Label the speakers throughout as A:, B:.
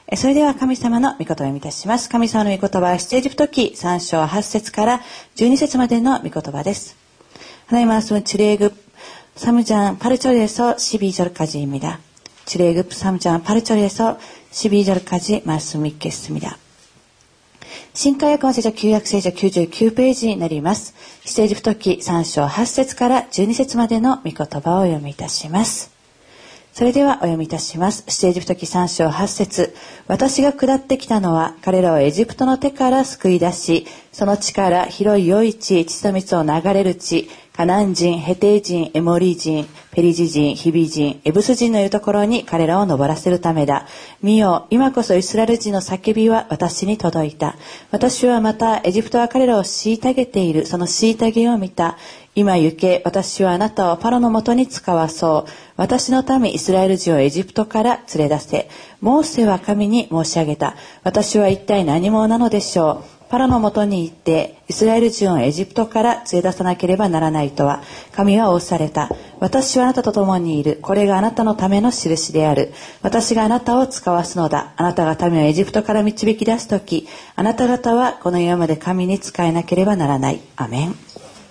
A: それでは神様の御言葉を読みいたします。神様の御言葉は出エジプト記3章8節から12節までの御言葉です。하나님 말씀은 출애굽 3장 8절에서 12절까지입니다. 출애굽 3장 8절에서 12절까지 말씀 읽겠습니다. 新海訳聖書旧約聖書99ページになります。出エジプト記3章8節から12節までの御言葉をお読みいたします。それではお読みいたします。出エジプト記3章8節、私が下ってきたのは彼らをエジプトの手から救い出し、その地から広い良い地、血と蜜を流れる地、カナン人、ヘテイ人、エモリ人、ペリジ人、ヒビ人、エブス人のいるところに彼らを登らせるためだ。見よ、今こそイスラエル人の叫びは私に届いた。私はまたエジプトは彼らを虐げている。その虐げを見た。今行け、私はあなたをパロのもとに使わそう。私の民イスラエル人をエジプトから連れ出せ。モーセは神に申し上げた。私は一体何者なのでしょう。パロのもとに行ってイスラエル人をエジプトから連れ出さなければならないとは神は仰された。私はあなたと共にいる。これがあなたのための印である。私があなたを使わすのだ。あなたが民をエジプトから導き出すとき、あなた方はこの世まで神に仕えなければならない。アメン。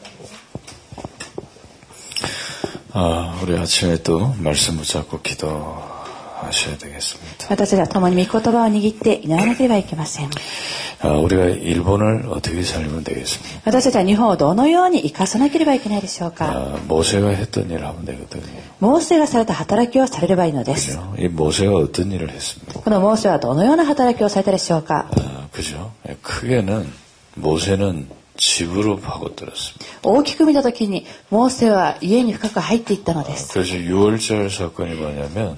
B: 우리 아침에 또 말씀 붙잡고 기도하셔야 되겠습니다.
A: 私たちは共に御言葉を握って祈らなければいけません。
B: 우리가 일본을 어떻게 살면 되겠습니까?
A: 私たちは日本をどのように生かさなければいけないでしょうか。
B: 모세가 했던 일을 하면 되거든요.
A: モーセがされた働きをされればいいのです。
B: 그죠? 이 모세가 어떤 일을 했습니까?
A: このモーセはどのような働きをされたでしょうか。
B: 그죠? 크게는 모세는 집으로 파고들었습니다.
A: 大きく見たときにモーセは家に深く入っていったのです。
B: 그래서 6월절 사건이 뭐냐면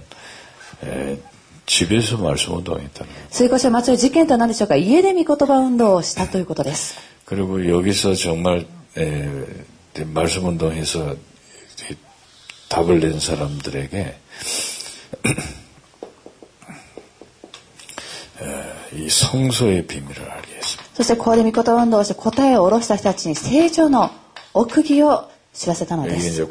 B: 집에서 말씀 운동했다는 거예요.
A: 水越を祭る事件とは何でしょうか。家で御言葉運動をしたということです。
B: 그리고 여기서 정말 말씀 운동해서 답을 낸 사람들에게 이 성소의 비밀을 알게 했습니다.
A: そしてここで御言葉運動をして答えを下ろした人たちに聖書の奥義を知らせたので
B: 이게
A: す。
B: 이제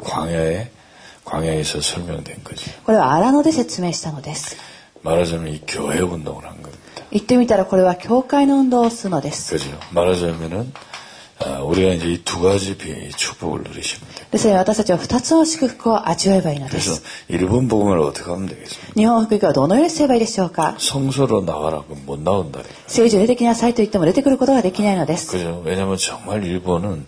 B: 광야에서 설명된 거죠.
A: これは荒野で説明したのです。
B: 말하자면 이 교회 운동을 한 겁니다.
A: 言ってみたらこれは教会の運動をするのです。
B: 그죠? 말하자면은 우리가 이제 이 두 가지 축복을 누리시면 돼요.
A: ですので私たちは2つの祝福を味わえばいいので
B: 그래서
A: す。
B: 일본 복음을 어떻게 하면 되겠습니까?
A: 日本福音はどのようにすればいいでしょうか。
B: 성소로 나가라 그럼 못 나온다.
A: 聖書出てきなさいと言っても出てくることができないのです。
B: 그죠? 왜냐하면 정말 일본은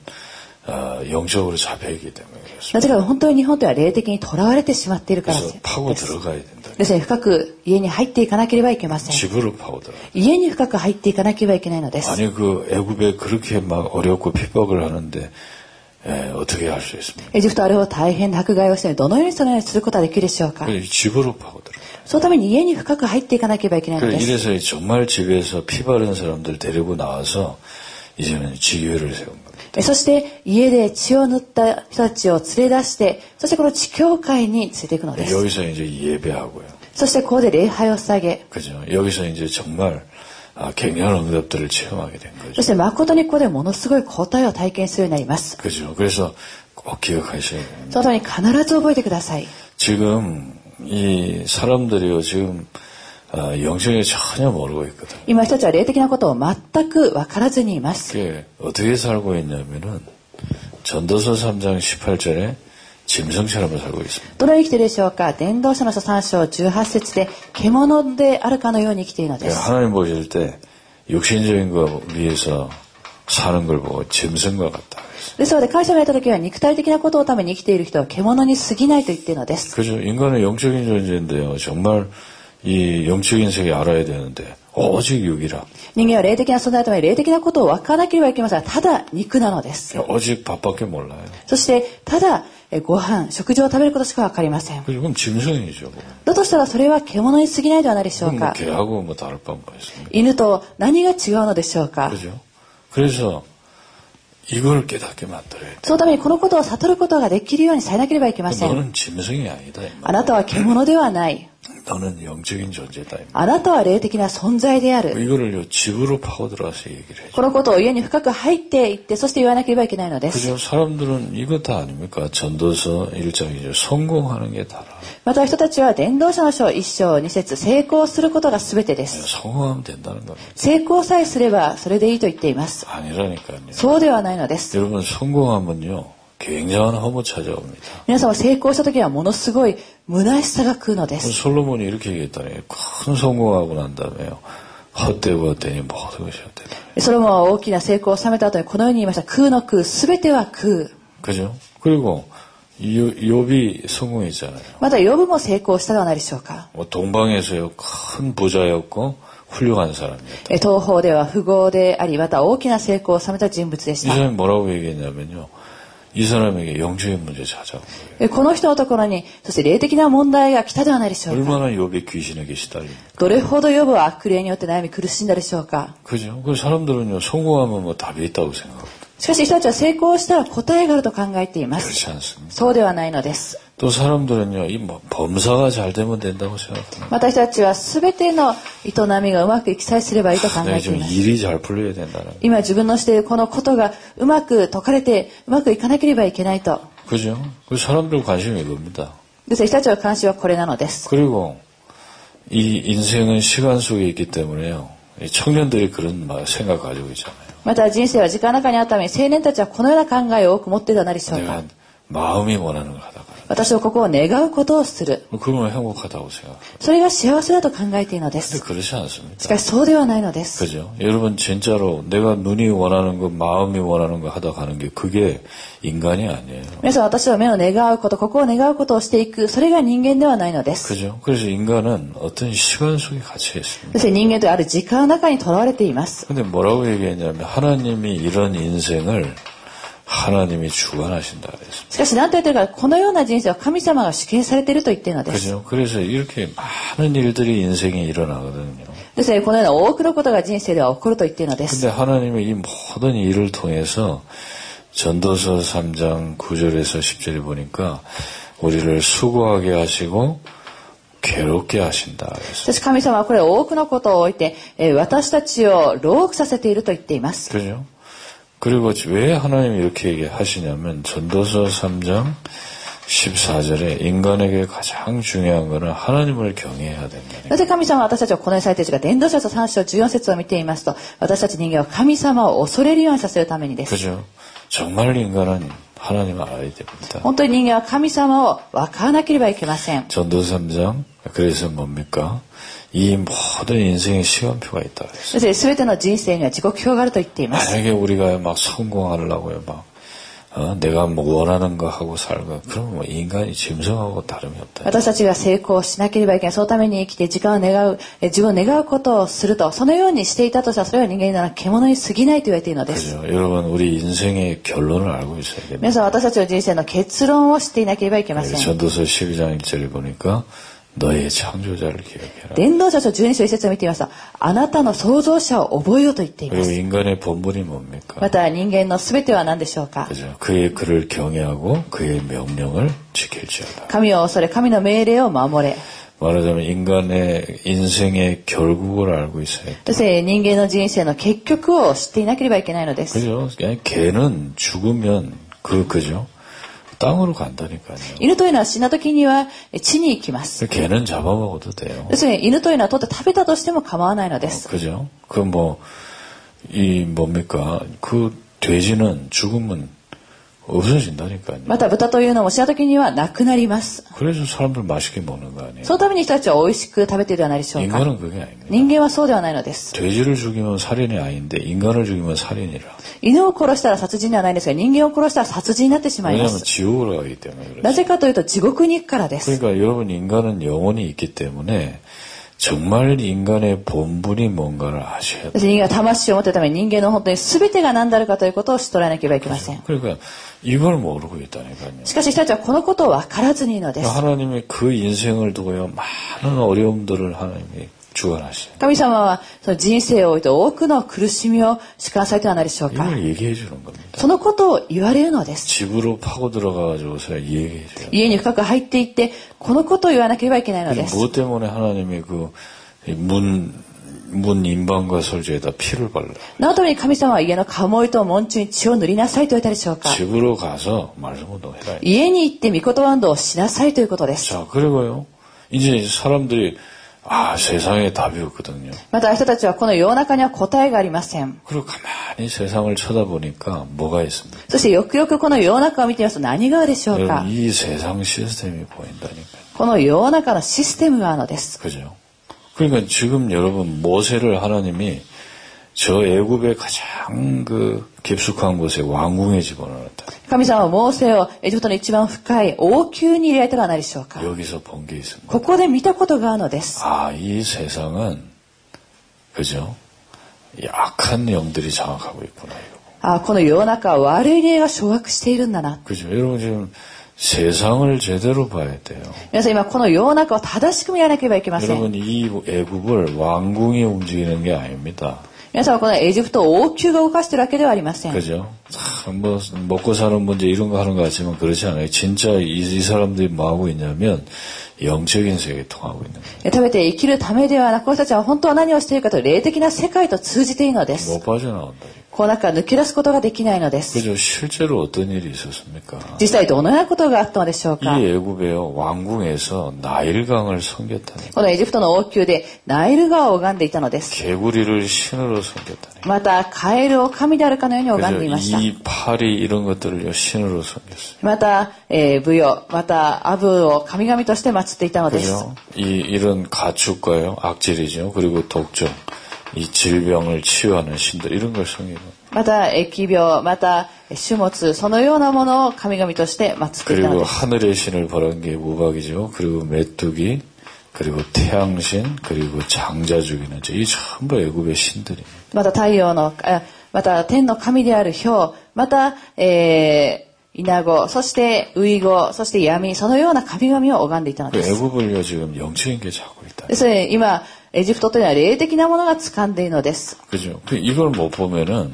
B: 영적으로 잡혀있기 때문에
A: なぜか本当に日本では霊的にとらわれてしまっているからで
B: 그래서
A: す。
B: 파고 들어가야 된다.
A: ですので深く家に入っていかなければいけません。
B: 집으로 파고 들어가.
A: 家に深く入っていかなければいけないのです。
B: 아니 그 애굽에 그렇게 막 어렵고 핍박을 하는데 어떻게 할 수 있습니까?
A: エジプトはあれを大変な迫害をしてどのようにそのようにすることができるでしょうか。
B: 집으로 파고 들어가.
A: そのために家に深く入っていかなければいけないのです。
B: 이래서 정말 집에서 피 바른 사람들 데리고 나와서 이제는 지교회를 세운 겁니다.
A: そして家で血を塗った人たちを連れ出して、そしてこの地教会に連れていくのです。
B: 여기서 이제 예배하고요.
A: そしてここで礼拝を捧げ、
B: 그죠? 여기서 이제 정말 굉장한 응답들을 체험하게 된
A: そ
B: 거죠.
A: して誠にここでものすごい答えを体験するようになります。
B: 그죠? 그래서 꼭 기억하셔야 됩니다.
A: そのために必ず覚えてください。
B: 지금 이 사람들이요 지금 영적에 전혀 모르고 있거든요.
A: 今人たちは霊的なことを全く分からずにいます。
B: 그게 어떻게 살고 있냐면은 전도서 3장 18절에 짐승처럼 살고 있습니다.
A: どのように生きているでしょうか。伝道者の書3章18節で獣であるかのように生きているのです。
B: 하나님 보실 때 육신적인 거 위해서 사는 걸 보고 짐승과 같다.
A: ですので神様がやった時は肉体的なことのために生きている人は獣に過ぎないと言っているのです。
B: 그죠? 인간은 영적인 존재인데요. 정말 이 영적인 세계 알아야 되는데 오직 육이라.
A: 人間は霊的な存在のために霊的なことを分からなければいけませんが、ただ肉なのです。
B: 오직 밥밖에 몰라요.
A: そしてただご飯、食事を食べることしか分かりません。
B: 그럼 짐승이죠.
A: だとしたらそれは獣に過ぎないではないでしょう
B: 뭐
A: か。
B: 개하고 뭐 다를 바가 있습니까?
A: 犬と何が違うのでしょうか。
B: 그죠? 그래서 이걸 깨닫게 만들어야 돼.
A: そのためにこのことを悟ることができるようにされなければいけません。
B: 너는 짐승이 아니다.
A: あなたは獣ではない。
B: 너는 영적인 존재다.
A: あなたは霊的な存在である。
B: 이거를 집으로 파고들어서 얘기를 해줘.
A: このことを家に深く入っていって、そして言わなければいけないのです。
B: 그죠? 사람들은 이거 다 아닙니까? 전도서 1장이죠. 성공하는 게 다라.
A: また人たちは伝道者の書1章2節成功することが全てです。
B: 성공하면 된다는 겁니다.
A: 成功さえすればそれでいいと言っています。
B: 아니라니까요.
A: そうではないのです。
B: 여러분 성공하면요. 굉장한 허무 찾아옵니다.
A: 皆さんは成功した時はものすごい虚しさが来るのです。
B: 솔로몬이 이렇게 얘기했다니 큰 성공하고 난 다음에요. 헛되고 헛되니 모든 것이 헛되다.
A: ソロモンは大きな成功を収めた後にこのように言いました。空の空、すべては空。
B: 그죠? 그리고 욥이 성공했잖아요.
A: またヨブも成功したではないでしょうか。
B: 동방에서요 큰 부자였고 훌륭한 사람이었다.
A: 東方では富豪であり、また大きな成功を収めた人物でし
B: 이
A: た。
B: 사람이 뭐라고 얘기했냐면요. 이 사람에게 영적인 문제 찾아온 거예요.
A: この人のところに、そして霊的な問題が来たではないでしょうか。
B: 얼마나 욥이 귀신에게 시달립니까?
A: どれほどヨブは悪霊によって悩み苦しんだでしょうか。
B: 그죠? 그 사람들은요 성공하면 뭐 답이 있다고 생각합니다.
A: しかし人たちは成功したら答えがあると考えています。
B: 그렇지 않습니다.
A: そうではないのです。
B: 또 사람들은요 이 뭐 범사가 잘 되면 된다고 생각합니다.
A: また人たちは全ての営みがうまくいきさえすればいいと考
B: 내가
A: えてい
B: 지금
A: ます。
B: 일이 잘 풀려야 된다는.
A: 今自分のしているこのことがうまく解かれてうまくいかなければいけないと。
B: 그죠? 그 sa람들 관심이 이겁니다.
A: です人たちの関心はこれなのです。
B: 그리고 이 인생은 시간 속에 있기 때문에요. 이 청년들이 그런 생각 가지고 있잖아요.
A: また人生は時間の中にあるために青年たちはこのような考えを多く持っているではないでしょうか。
B: 내가 마음이 원하는 걸 하다가
A: 私はここを願うことをする。
B: 그러면 행복하다고 생각합니다.
A: それが幸せだと考えているので
B: 근데
A: す。
B: 그렇지
A: し
B: 않습니다.
A: かしそうではないのです。
B: 그죠? 여러분 진짜로 내가 눈이 원하는 거, 마음이 원하는 거 하다 가는 게 그게 인간이 아니에요.
A: 皆さん私は目を願うこと、ここを願うことをしていく、それが人間ではないのです。
B: 그죠? 그래서 인간은 어떤 시간 속에 갇혀 있습니다.
A: そして人間というある時間の中にとらわれています。
B: 근데 뭐라고 얘기했냐면 하나님이 이런 인생을 하나님이 주관하신다 그랬습니다.
A: しかし何と言ってるか、このような人生は神様が主権されていると言っているのです。
B: 그죠? 그래서 이렇게 많은 일들이 인생에 일어나거든요.
A: ですのでこのような多くのことが人生では起こると言っているのです。
B: 근데 하나님이 이 모든 일을 통해서 전도서 3장 9절에서 10절에 보니까 우리를 수고하게 하시고 괴롭게 하신다.
A: しかし神様はこれ多くのことを置いて、私たちを労苦させていると言っています。
B: 그죠? 그리고 왜 하나님이 이렇게 얘기하시냐면 전도서 3장 14절에 인간에게 가장 중요한 것은 하나님을 경외해야 된다.
A: なぜ神様は私たちをこのようにされているか、伝道者書3章14節を見ていますと、私たち人間は神様を恐れるようにさせるためにです。
B: 그죠? 정말 인간은 하나님을 알아야 됩니다.
A: 本当に人間は神様を分からなければいけません。
B: 전도서 3장 그래서 뭡니까? 이 모든 인생의 시간표가 있다.
A: そして全ての人生には時刻表があると言っています。
B: 만약에 우리가 막 성공하려고요, 막 내가 뭐 원하는 거 하고 살고 그러면 뭐 인간이 짐승하고 다름이 없다.
A: 私たちが成功しなければいけない。そのために生きて時間を願う、自分を願うことをすると、そのようにしていたとしたらそれは人間なら獣に過ぎないと言われているのです。
B: 그죠? 여러분 우리 인생의 결론을 알고 있어야겠네요.
A: 皆さん私たちの人生の結論を知っていなければいけません。
B: 전도서 12장 1절에 보니까 너의 창조자를 기억해라.
A: 伝道者書12章1節を見ていますと、あなたの創造者を覚えようと言っていま
B: 그리고
A: す。
B: 인간의 본분이 뭡니까?
A: また人間の全ては何でしょうか。
B: 그죠? 그의 그를 경외하고 그의 명령을 지킬지어다.
A: 神を恐れ、神の命令を守れ。
B: 말하자면 인간의 인생의 결국을 알고 있어야 돼.
A: そして人間の人生の結局を知っていなければいけないのです。
B: 그죠? 개는 죽으면 그죠? 땅으로 간다니까요.
A: 犬というのは死んだ時には地に行きます。
B: 개는 잡아먹어도 돼요.
A: 要するに犬というのは取って食べたとしても構わないのです。
B: 그죠? 그 뭡니까? 그 돼지는 죽으면 없어진다니까요.
A: また豚というのも死んだ時にはなくなります。
B: 그래서 사람들 맛있게 먹는 거 아니에요?
A: そのために人たちは美味しく食べているではないでしょうか。
B: 인간은 그게 아닙니다.
A: 人間はそうではないのです。
B: 돼지를 죽이면 살인이 아닌데 인간을 죽이면 살인이라.
A: 犬を殺したら殺人ではないんですが、人間を殺したら殺人になってしまいま
B: 왜냐하면
A: す。
B: 지옥으로 가기 때문에 그렇죠.
A: なぜかというと地獄に行くからです。
B: 그러니까 여러분 인간은 영혼이 있기 때문에 정말 인간의 본분이 뭔가를 아셔야 돼요.
A: 人間が魂を持っているために人間の本当に全てが何であるかということを知っとらなければいけません。
B: 그러니까 이걸 모르고 있다니까요.
A: しかし人たちはこのことを分からずにいるのです。
B: 하나님이 그 인생을 두고요 많은 어려움들을 하나님이 주관하시죠.
A: 神様はその人生をおいて多くの苦しみを主観されてはないでしょうか。
B: 이걸 얘기해 주는 겁니다.
A: そのことを言われるのです。
B: 집으로 파고 들어가가지고서 얘기해 줘요.
A: 家に深く入っていってこのことを言わなければいけないのです。
B: 무엇 때문에 하나님이 그 문 인방과 설주에다 피를 발라.
A: 何のために神様は家のカモイと門中に血を塗りなさいと言われたでしょうか。
B: 집으로 가서 말씀 운동해라.
A: 家に行って御言葉運動をしなさいということです。
B: 자, 그리고요. 이제 사람들이 세상에 답이 없거든요.
A: また人たちはこの世の中には答えがありません。
B: 그리고 가만히 세상을 쳐다보니까 뭐가 있습니까?
A: そしてよくよくこの世の中を見てみますと何があるでしょうか。
B: 여러분, 이 세상 시스템이 보인다니까요.
A: この世の中のシステムがあるのです。
B: 그죠? 그러니까 지금 여러분 모세를 하나님이 저 애굽의 가장 그 깊숙한 곳에 왕궁에 집어넣었다.
A: 神様はモーセをエジプトの一番深い王宮に入れられたのは何でしょうか。
B: 여기서 본 게 있습니다.
A: ここで見たことがあるのです。
B: 이 세상은 그죠? 약한 영들이 장악하고 있구나. 이거.
A: この世の中は悪い霊が掌握しているんだな。
B: 그죠? 여러분 지금 세상을 제대로 봐야 돼요.
A: 皆さん今この世の中を正しく見なければいけません。
B: 여러분 이 애굽을 왕궁이 움직이는 게 아닙니다.
A: 皆さんはこのエジプトを王宮が動かしているわけではありません。
B: 그죠? 뭐 먹고 사는 문제 이런 거 하는 것 같지만 그렇지 않아요. 진짜 이 사람들이 뭐 하고 있냐면 영적인 세계에 통하고 있는 거예요.
A: 食べて生きるためではなく、私たちは本当は何をしているかと霊的な世界と通じているのです。
B: 못 빠져나온다.
A: この中から抜け出すことができないのです。
B: 그죠? 실제로 어떤 일이 있었습니까?
A: 実際どのようなことがあったのでしょうか。
B: 이 애굽의 왕궁에서 나일강을 섬겼다니.
A: このエジプトの王宮でナイル川を拝んでいたのです。
B: 개구리를 신으로 섬겼다니.
A: またカエルを神であるかのように拝んでいました。
B: 이 파리 이런 것들을 신으로 섬겼어요.
A: また、ブヨ、またアブを神々として祀っていたのです。
B: 그죠? 이런 가축과요, 악질이죠. 그리고 독점, 이 질병을 치유하는 신들 이런 걸 섬기고.
A: また疫病、また種物、そのようなものを神々として祀っていたの
B: 그리고
A: です。
B: 하늘의 신을 바라는 게 우박이죠. 그리고 메뚜기, 그리고 태양신, 그리고 장자 죽이는 이 전부 애굽의 신들입니다.
A: また太陽の、また天の神である豹、また、イナゴ、そしてウイゴ、そして闇、そのような神々を拝んでいたのです。
B: 애굽을요 지금 영적인 게 잡고 있다.
A: それ今エジプトというのは霊的なものが掴んでいるのです。
B: 그죠? 이걸 못 보면은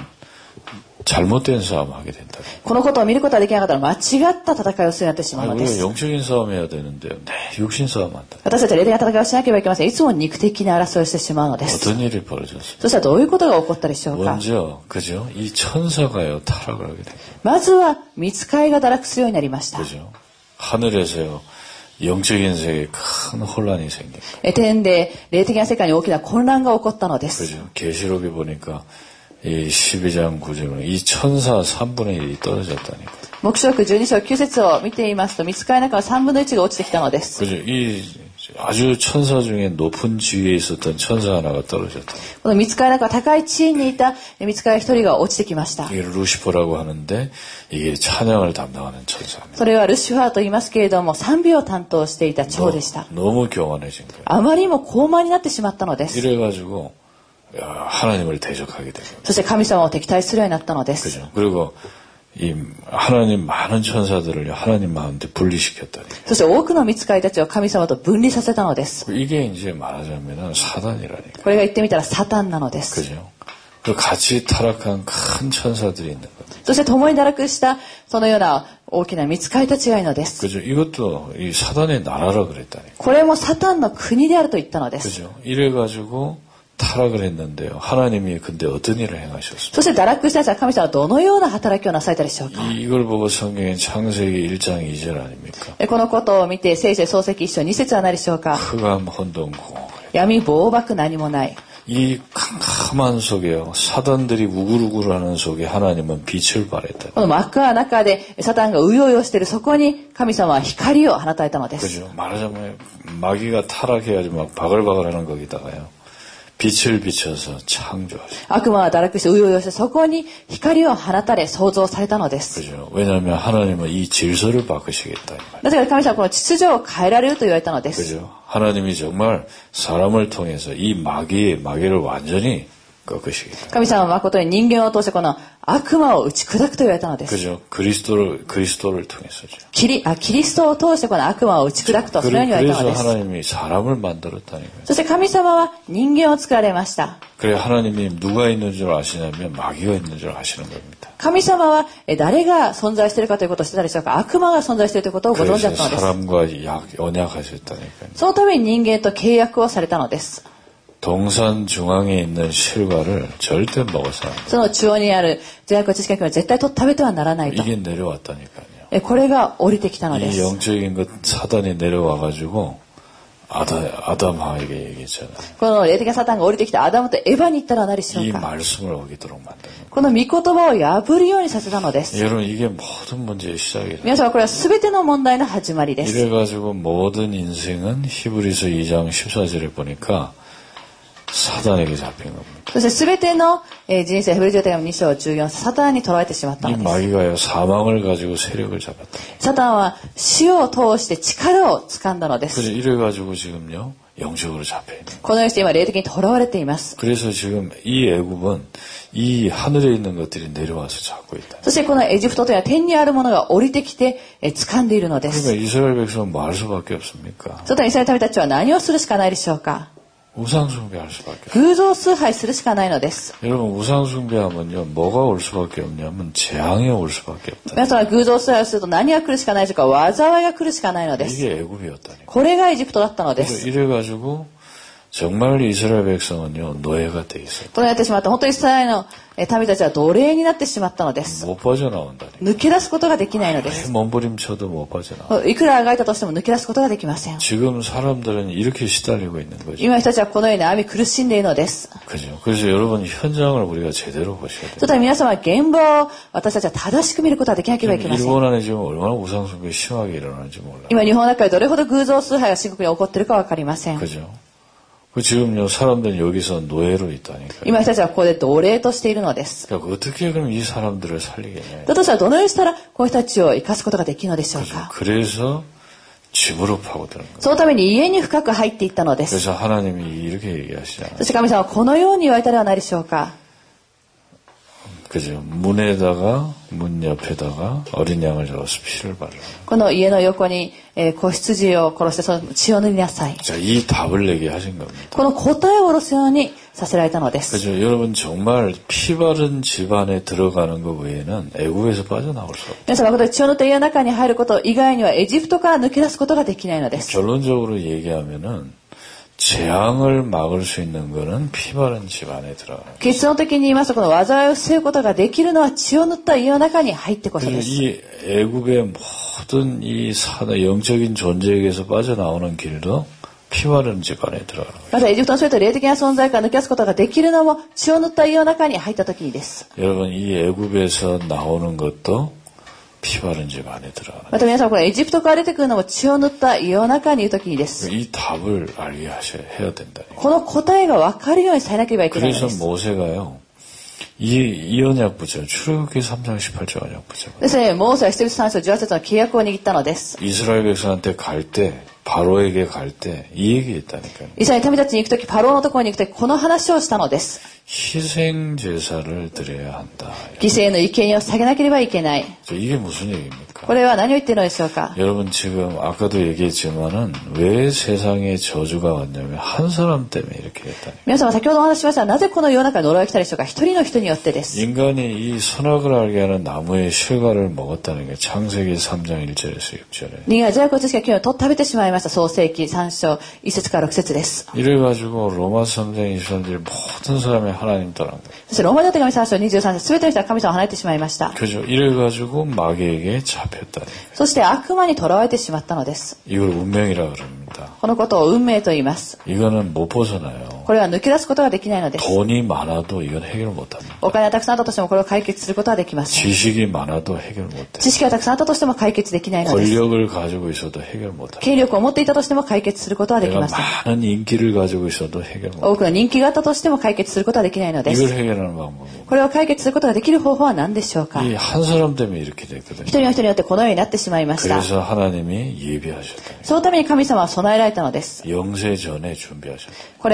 B: 잘못된 싸움 하게 된다.
A: このことを見ることができなかったら間違った戦いをするようになってしまうので
B: 우리가
A: す。
B: 영적인 싸움 해야 되는데 육신 싸움 한다.
A: 私たちは霊的な戦いをしなければいけません。いつも肉的な争いをしてしまうのです。
B: 어떤 일이 벌어졌어요?
A: そしたらどういうことが起こったでしょうか。
B: 먼저 그죠? 이 천사가요 타락을 하게 됩니다.
A: まずは御使いが堕落するようになりました。
B: 그죠? 하늘에서요 영적인 세계에 큰 혼란이 생긴 거예요.
A: 天で霊的な世界に大きな混乱が起こったのです。
B: 그죠? 계시록에 보니까 이 12장 9절은 이 천사 3분의 1이 떨어졌다니까.
A: 黙示録12章9節を見ていますと、御使いの中の3分の1が落ちてきたのです。
B: 그죠? 이 아주 천사 중에 높은 지위에 있었던 천사 하나가 떨어졌다.
A: この御使いの中高い地位にいた御使い一人が落ちてきました。
B: 이게 루시퍼라고 하는데 이게 찬양을 담당하는 천사입니다.
A: それはルシファーと言いますけれども、賛美を担当していた長でした。
B: 너무 교만해진 거예요.
A: あまりにも高慢になってしまったのです。
B: 이래가지고 하나님을 대적하게 되고.
A: そして神様を敵対するようになったのです。
B: 그죠? 그리고 이 하나님 많은 천사들을 하나님 마음대 분리시켰다니.
A: そして多くの御使いたちを神様と分離させたのです。
B: 이게 이제 말하자면 사단이라니까.
A: これが言ってみたらサタンなのです。
B: 그죠? 그 같이 타락한 큰 천사들이 있는 거죠.
A: そして共に堕落したそのような大きな御使いたちがいるのです。
B: 그죠? 이것도 이 사단의 나라라 그랬다니까.
A: これもサタンの国であると言ったのです。
B: 그죠? 이래가지고 타락을 했는데요. 하나님이 근데 어떤 일을 행하셨습니까?
A: そして堕落した神様はどのような働きをなされたでしょうか。
B: 이걸 보고 성경엔 창세기 1장 2절 아닙니까?
A: このことを見て聖書創世記1章2節は何でしょうか。
B: 흑암 혼돈 공허.
A: 闇暴漠何もない。
B: 이 캄캄한 속에요. 사단들이 우글우글하는 속에 하나님은 빛을 발했다.
A: この真っ暗な中でサタンがうようよしているそこに神様は光を放たれたのです。
B: 그죠? 말하자면 마귀가 타락해가지고 막 바글바글하는 거기다가요. 빛을 비춰서 창조하셨어요.
A: 悪魔は堕落してうようよしてそこに光を放たれ創造されたのです。
B: 그죠? 왜냐하면 하나님은 이 질서를 바꾸시겠다.
A: なぜか神様はこの秩序を変えられると言われたのです。
B: 그죠? 하나님이 정말 사람을 통해서 이 마귀를 완전히 꺾으시겠다.
A: 神様は誠に人間を通してこの悪魔を打ち砕くと言われたのです。
B: 그죠? 그리스도를 통해서죠.
A: キリストを通してこの悪魔を打ち砕くとそのように言われたのです。
B: 그래서 하나님이 사람을 만들었다니까요.
A: そして神様は人間を作られました。
B: 그래 하나님이 누가 있는 줄 아시냐면 마귀가 있는 줄 아시는 겁니다.
A: 神様は誰が存在しているかということを知ってたでしょうか。悪魔が存在しているということをご存知だったのです。
B: 사람과 언약하셨다니까요.
A: そのために人間と契約をされたのです。
B: 동산 중앙에 있는 실과를 절대 먹어서 안 돼요.
A: その中央にある善悪知識は絶対と食べてはならないと。
B: 이게 내려왔다니까요.
A: これが降りてきたので
B: 이
A: す。
B: 영적인 것 사단이 내려와가지고 아담에게 얘기했잖아요.
A: この霊的なサタンが降りてきたアダムとエヴァに言ったら何でしょ
B: 이
A: うか。
B: 말씀을 어기도록 만드는
A: この御言葉を破るようにさせたのです。
B: 여러분 이게 모든 문제의 시작이에요.
A: 皆様これは全ての問題の始まりです。
B: 이래가지고 모든 인생은 히브리서 2장 14절에 보니까 사단에게 잡힌 겁니다.
A: そして全ての人生ヘブル人手紙2章14サタンに捕らえてしまったの
B: 이
A: です。
B: 마귀가요 사망을 가지고 세력을 잡았다.
A: サタンは死を通して力を掴んだのです。
B: 그래서 이래가지고 지금요 영적으로 잡혀 있는.
A: このようにして今霊的に囚われています。
B: 그래서 지금 이 애굽은 이 하늘에 있는 것들이 내려와서 잡고 있다.
A: そしてこのエジプトというのは天にあるものが降りてきて掴んでいるのです。
B: 그러니까 이스라엘 백성은 뭐 할 수밖에 없습니까?
A: そのイスラエル民たちは何をするしかないでしょうか。
B: 우상숭배할 수밖에 없어요.
A: 偶像崇拝するしかないのです。
B: 여러분 우상숭배하면요 뭐가 올 수밖에 없냐면 재앙이 올 수밖에 없다.
A: 皆さんは偶像崇拝をすると何が来るしかないでしょうか。災いが来るしかないのです。
B: 이게 애굽이었다니까.
A: これがエジプトだったのです。
B: 이래가지고 정말 이스라엘 백성은요 노예가 돼 있어요.
A: このやってしまった本当にイスラエルの民たちは奴隷になってしまったのです。
B: 못 빠져나온다니까.
A: 抜け出すことができないのです。
B: 몸부림쳐도 못 빠져나와.
A: いくらあがいたとしても抜け出すことができません。
B: 지금 사람들은 이렇게 시달리고 있는 거죠.
A: 今人たちはこのように網苦しんでいるのです。
B: 그죠. 그래서 여러분 현장을 우리가 제대로 보셔야 돼요.
A: それでは皆様は現場を私たちは正しく見ることができなければいけません。
B: 일본 안에 지금 얼마나 우상숭배 심하게 일어나는지 몰라요.
A: 今日本の中でどれほど偶像崇拝が深刻に起こっているかわかりません。
B: 그죠. 그 지금요 사람들은 여기서 노예로 있다니까요.
A: 今人たちはここで奴隷としているのです。
B: 그러니까 어떻게 그럼 이 사람들을 살리겠냐.
A: だとしたらどのようにしたらこういう人たちを生かすことができるのでしょう
B: 그죠.
A: か。
B: 그래서 집으로 파고드는 거예요.
A: そのために家に深く入っていったのです。
B: 그래서 하나님이 이렇게 얘기하시잖아요.
A: そして神様はこのように言われたではないでしょうか。
B: 그죠. 문 옆에다가 어린 양을 잡아서 피를 발라.
A: この家の横に子羊を殺してその血を塗りなさい。
B: 자, 이 답을 내게 하신 겁니다.
A: この答えを下ろすようにさせられたのです。
B: 그죠. 여러분 정말 피 바른 집안에 들어가는 것 외에는 애굽에서 빠져나올 수 없어요.
A: 皆様、この血を塗った家の中に入ること以外にはエジプトから抜け出すことができないのです。
B: 결론적으로 얘기하면은 재앙을 막을 수 있는 거는 피 바른 집안에 들어가요.
A: 結論的に言いますと、この災いを防ぐことができるのは血を塗った家の中に入ってこそです。
B: 이 애굽의 모든 이 영적인 존재에게서 빠져나오는 길도 피 바른 집안에 들어가는 거예요.
A: またエジプトのそういった霊的な存在から抜け出すことができるのも血を塗った家の中に入った時にです。
B: 여러분 이 애굽에서 나오는 것도 피 바른 집 안에 들어가는
A: また皆さん、このエジプトから出てくるのも血を塗った家の中にいる時にです。
B: 이 답을 알게 해야 된다.
A: この答えが分かるようにされなければいけないの
B: 그래서
A: です。
B: 모세가요. 이 언약 붙여요. 출애굽기 3장 18절 언약 붙여요.
A: ですね、モーセは出エジプト3章18節の契約を握ったのです。
B: 이스라엘 백성한테 갈 때 바로에게 갈 때 이 얘기했다니까요.
A: イスラエル民たちに行くとき、パローのところに行くとき、この話をしたのです。
B: 희생 제사를 드려야 한다.
A: 犠牲の生贄を下げなければいけない。
B: 이게 무슨 얘기입니까?
A: これは何を言っているのでしょうか。
B: 여러분 지금 아까도 얘기했지만은 왜 세상에 저주가 왔냐면 한 사람 때문에 이렇게 됐다니.
A: 皆様、先ほどお話ししましたが、なぜこの世の中に呪いが来たでしょうか。一人の人によってです。
B: 인간이 이 선악을 알게 하는 나무의 실과를 먹었다는 게 창세기 3장 1절에서 6절에.
A: 人間は罪悪知識を食べてしまいました。創世記3章1節から6節です。
B: 이래가지고 로마서 3장 23절 모든 사람이 하나님 떠난 거예요.
A: そしてローマ人手紙3章23節、すべての人は神様を離れてしまいました。
B: 그죠. 이래가지고 마귀에게 잡혔다.
A: そして悪魔に囚われてしまったのです。
B: 이걸 운명이라 그럽니다.
A: このことを運命と言います。
B: 이거는 못 벗어나요.
A: これは抜け出すことができないのです。
B: 돈이 많아도 이건 해결 못합니다.
A: お金がたくさんあったとしてもこれを解決することはできません。
B: 지식이 많아도 해결 못해.
A: 知識がたくさんあったとしても解決できないのです。
B: 권력을 가지고 있어도 해결 못합니다.
A: 権力を持っていたとしても解決することはでき
B: 내가
A: ません。
B: 많은 인기를 가지고 있어도 해결 못합니다.
A: 多くの人気があったとしても解決することはできないので
B: 이걸
A: す。
B: 해결하는 방법은
A: これを解決することができる方法は何でしょうか。
B: 이 한 사람 때문에 이렇게 됐거든요.
A: 一人の人によってこのようになってしまいました。
B: 그래서 하나님이 예비하셨다.
A: そのために神様は備えられたのです。
B: 영세 전에 준비하셨다.
A: これを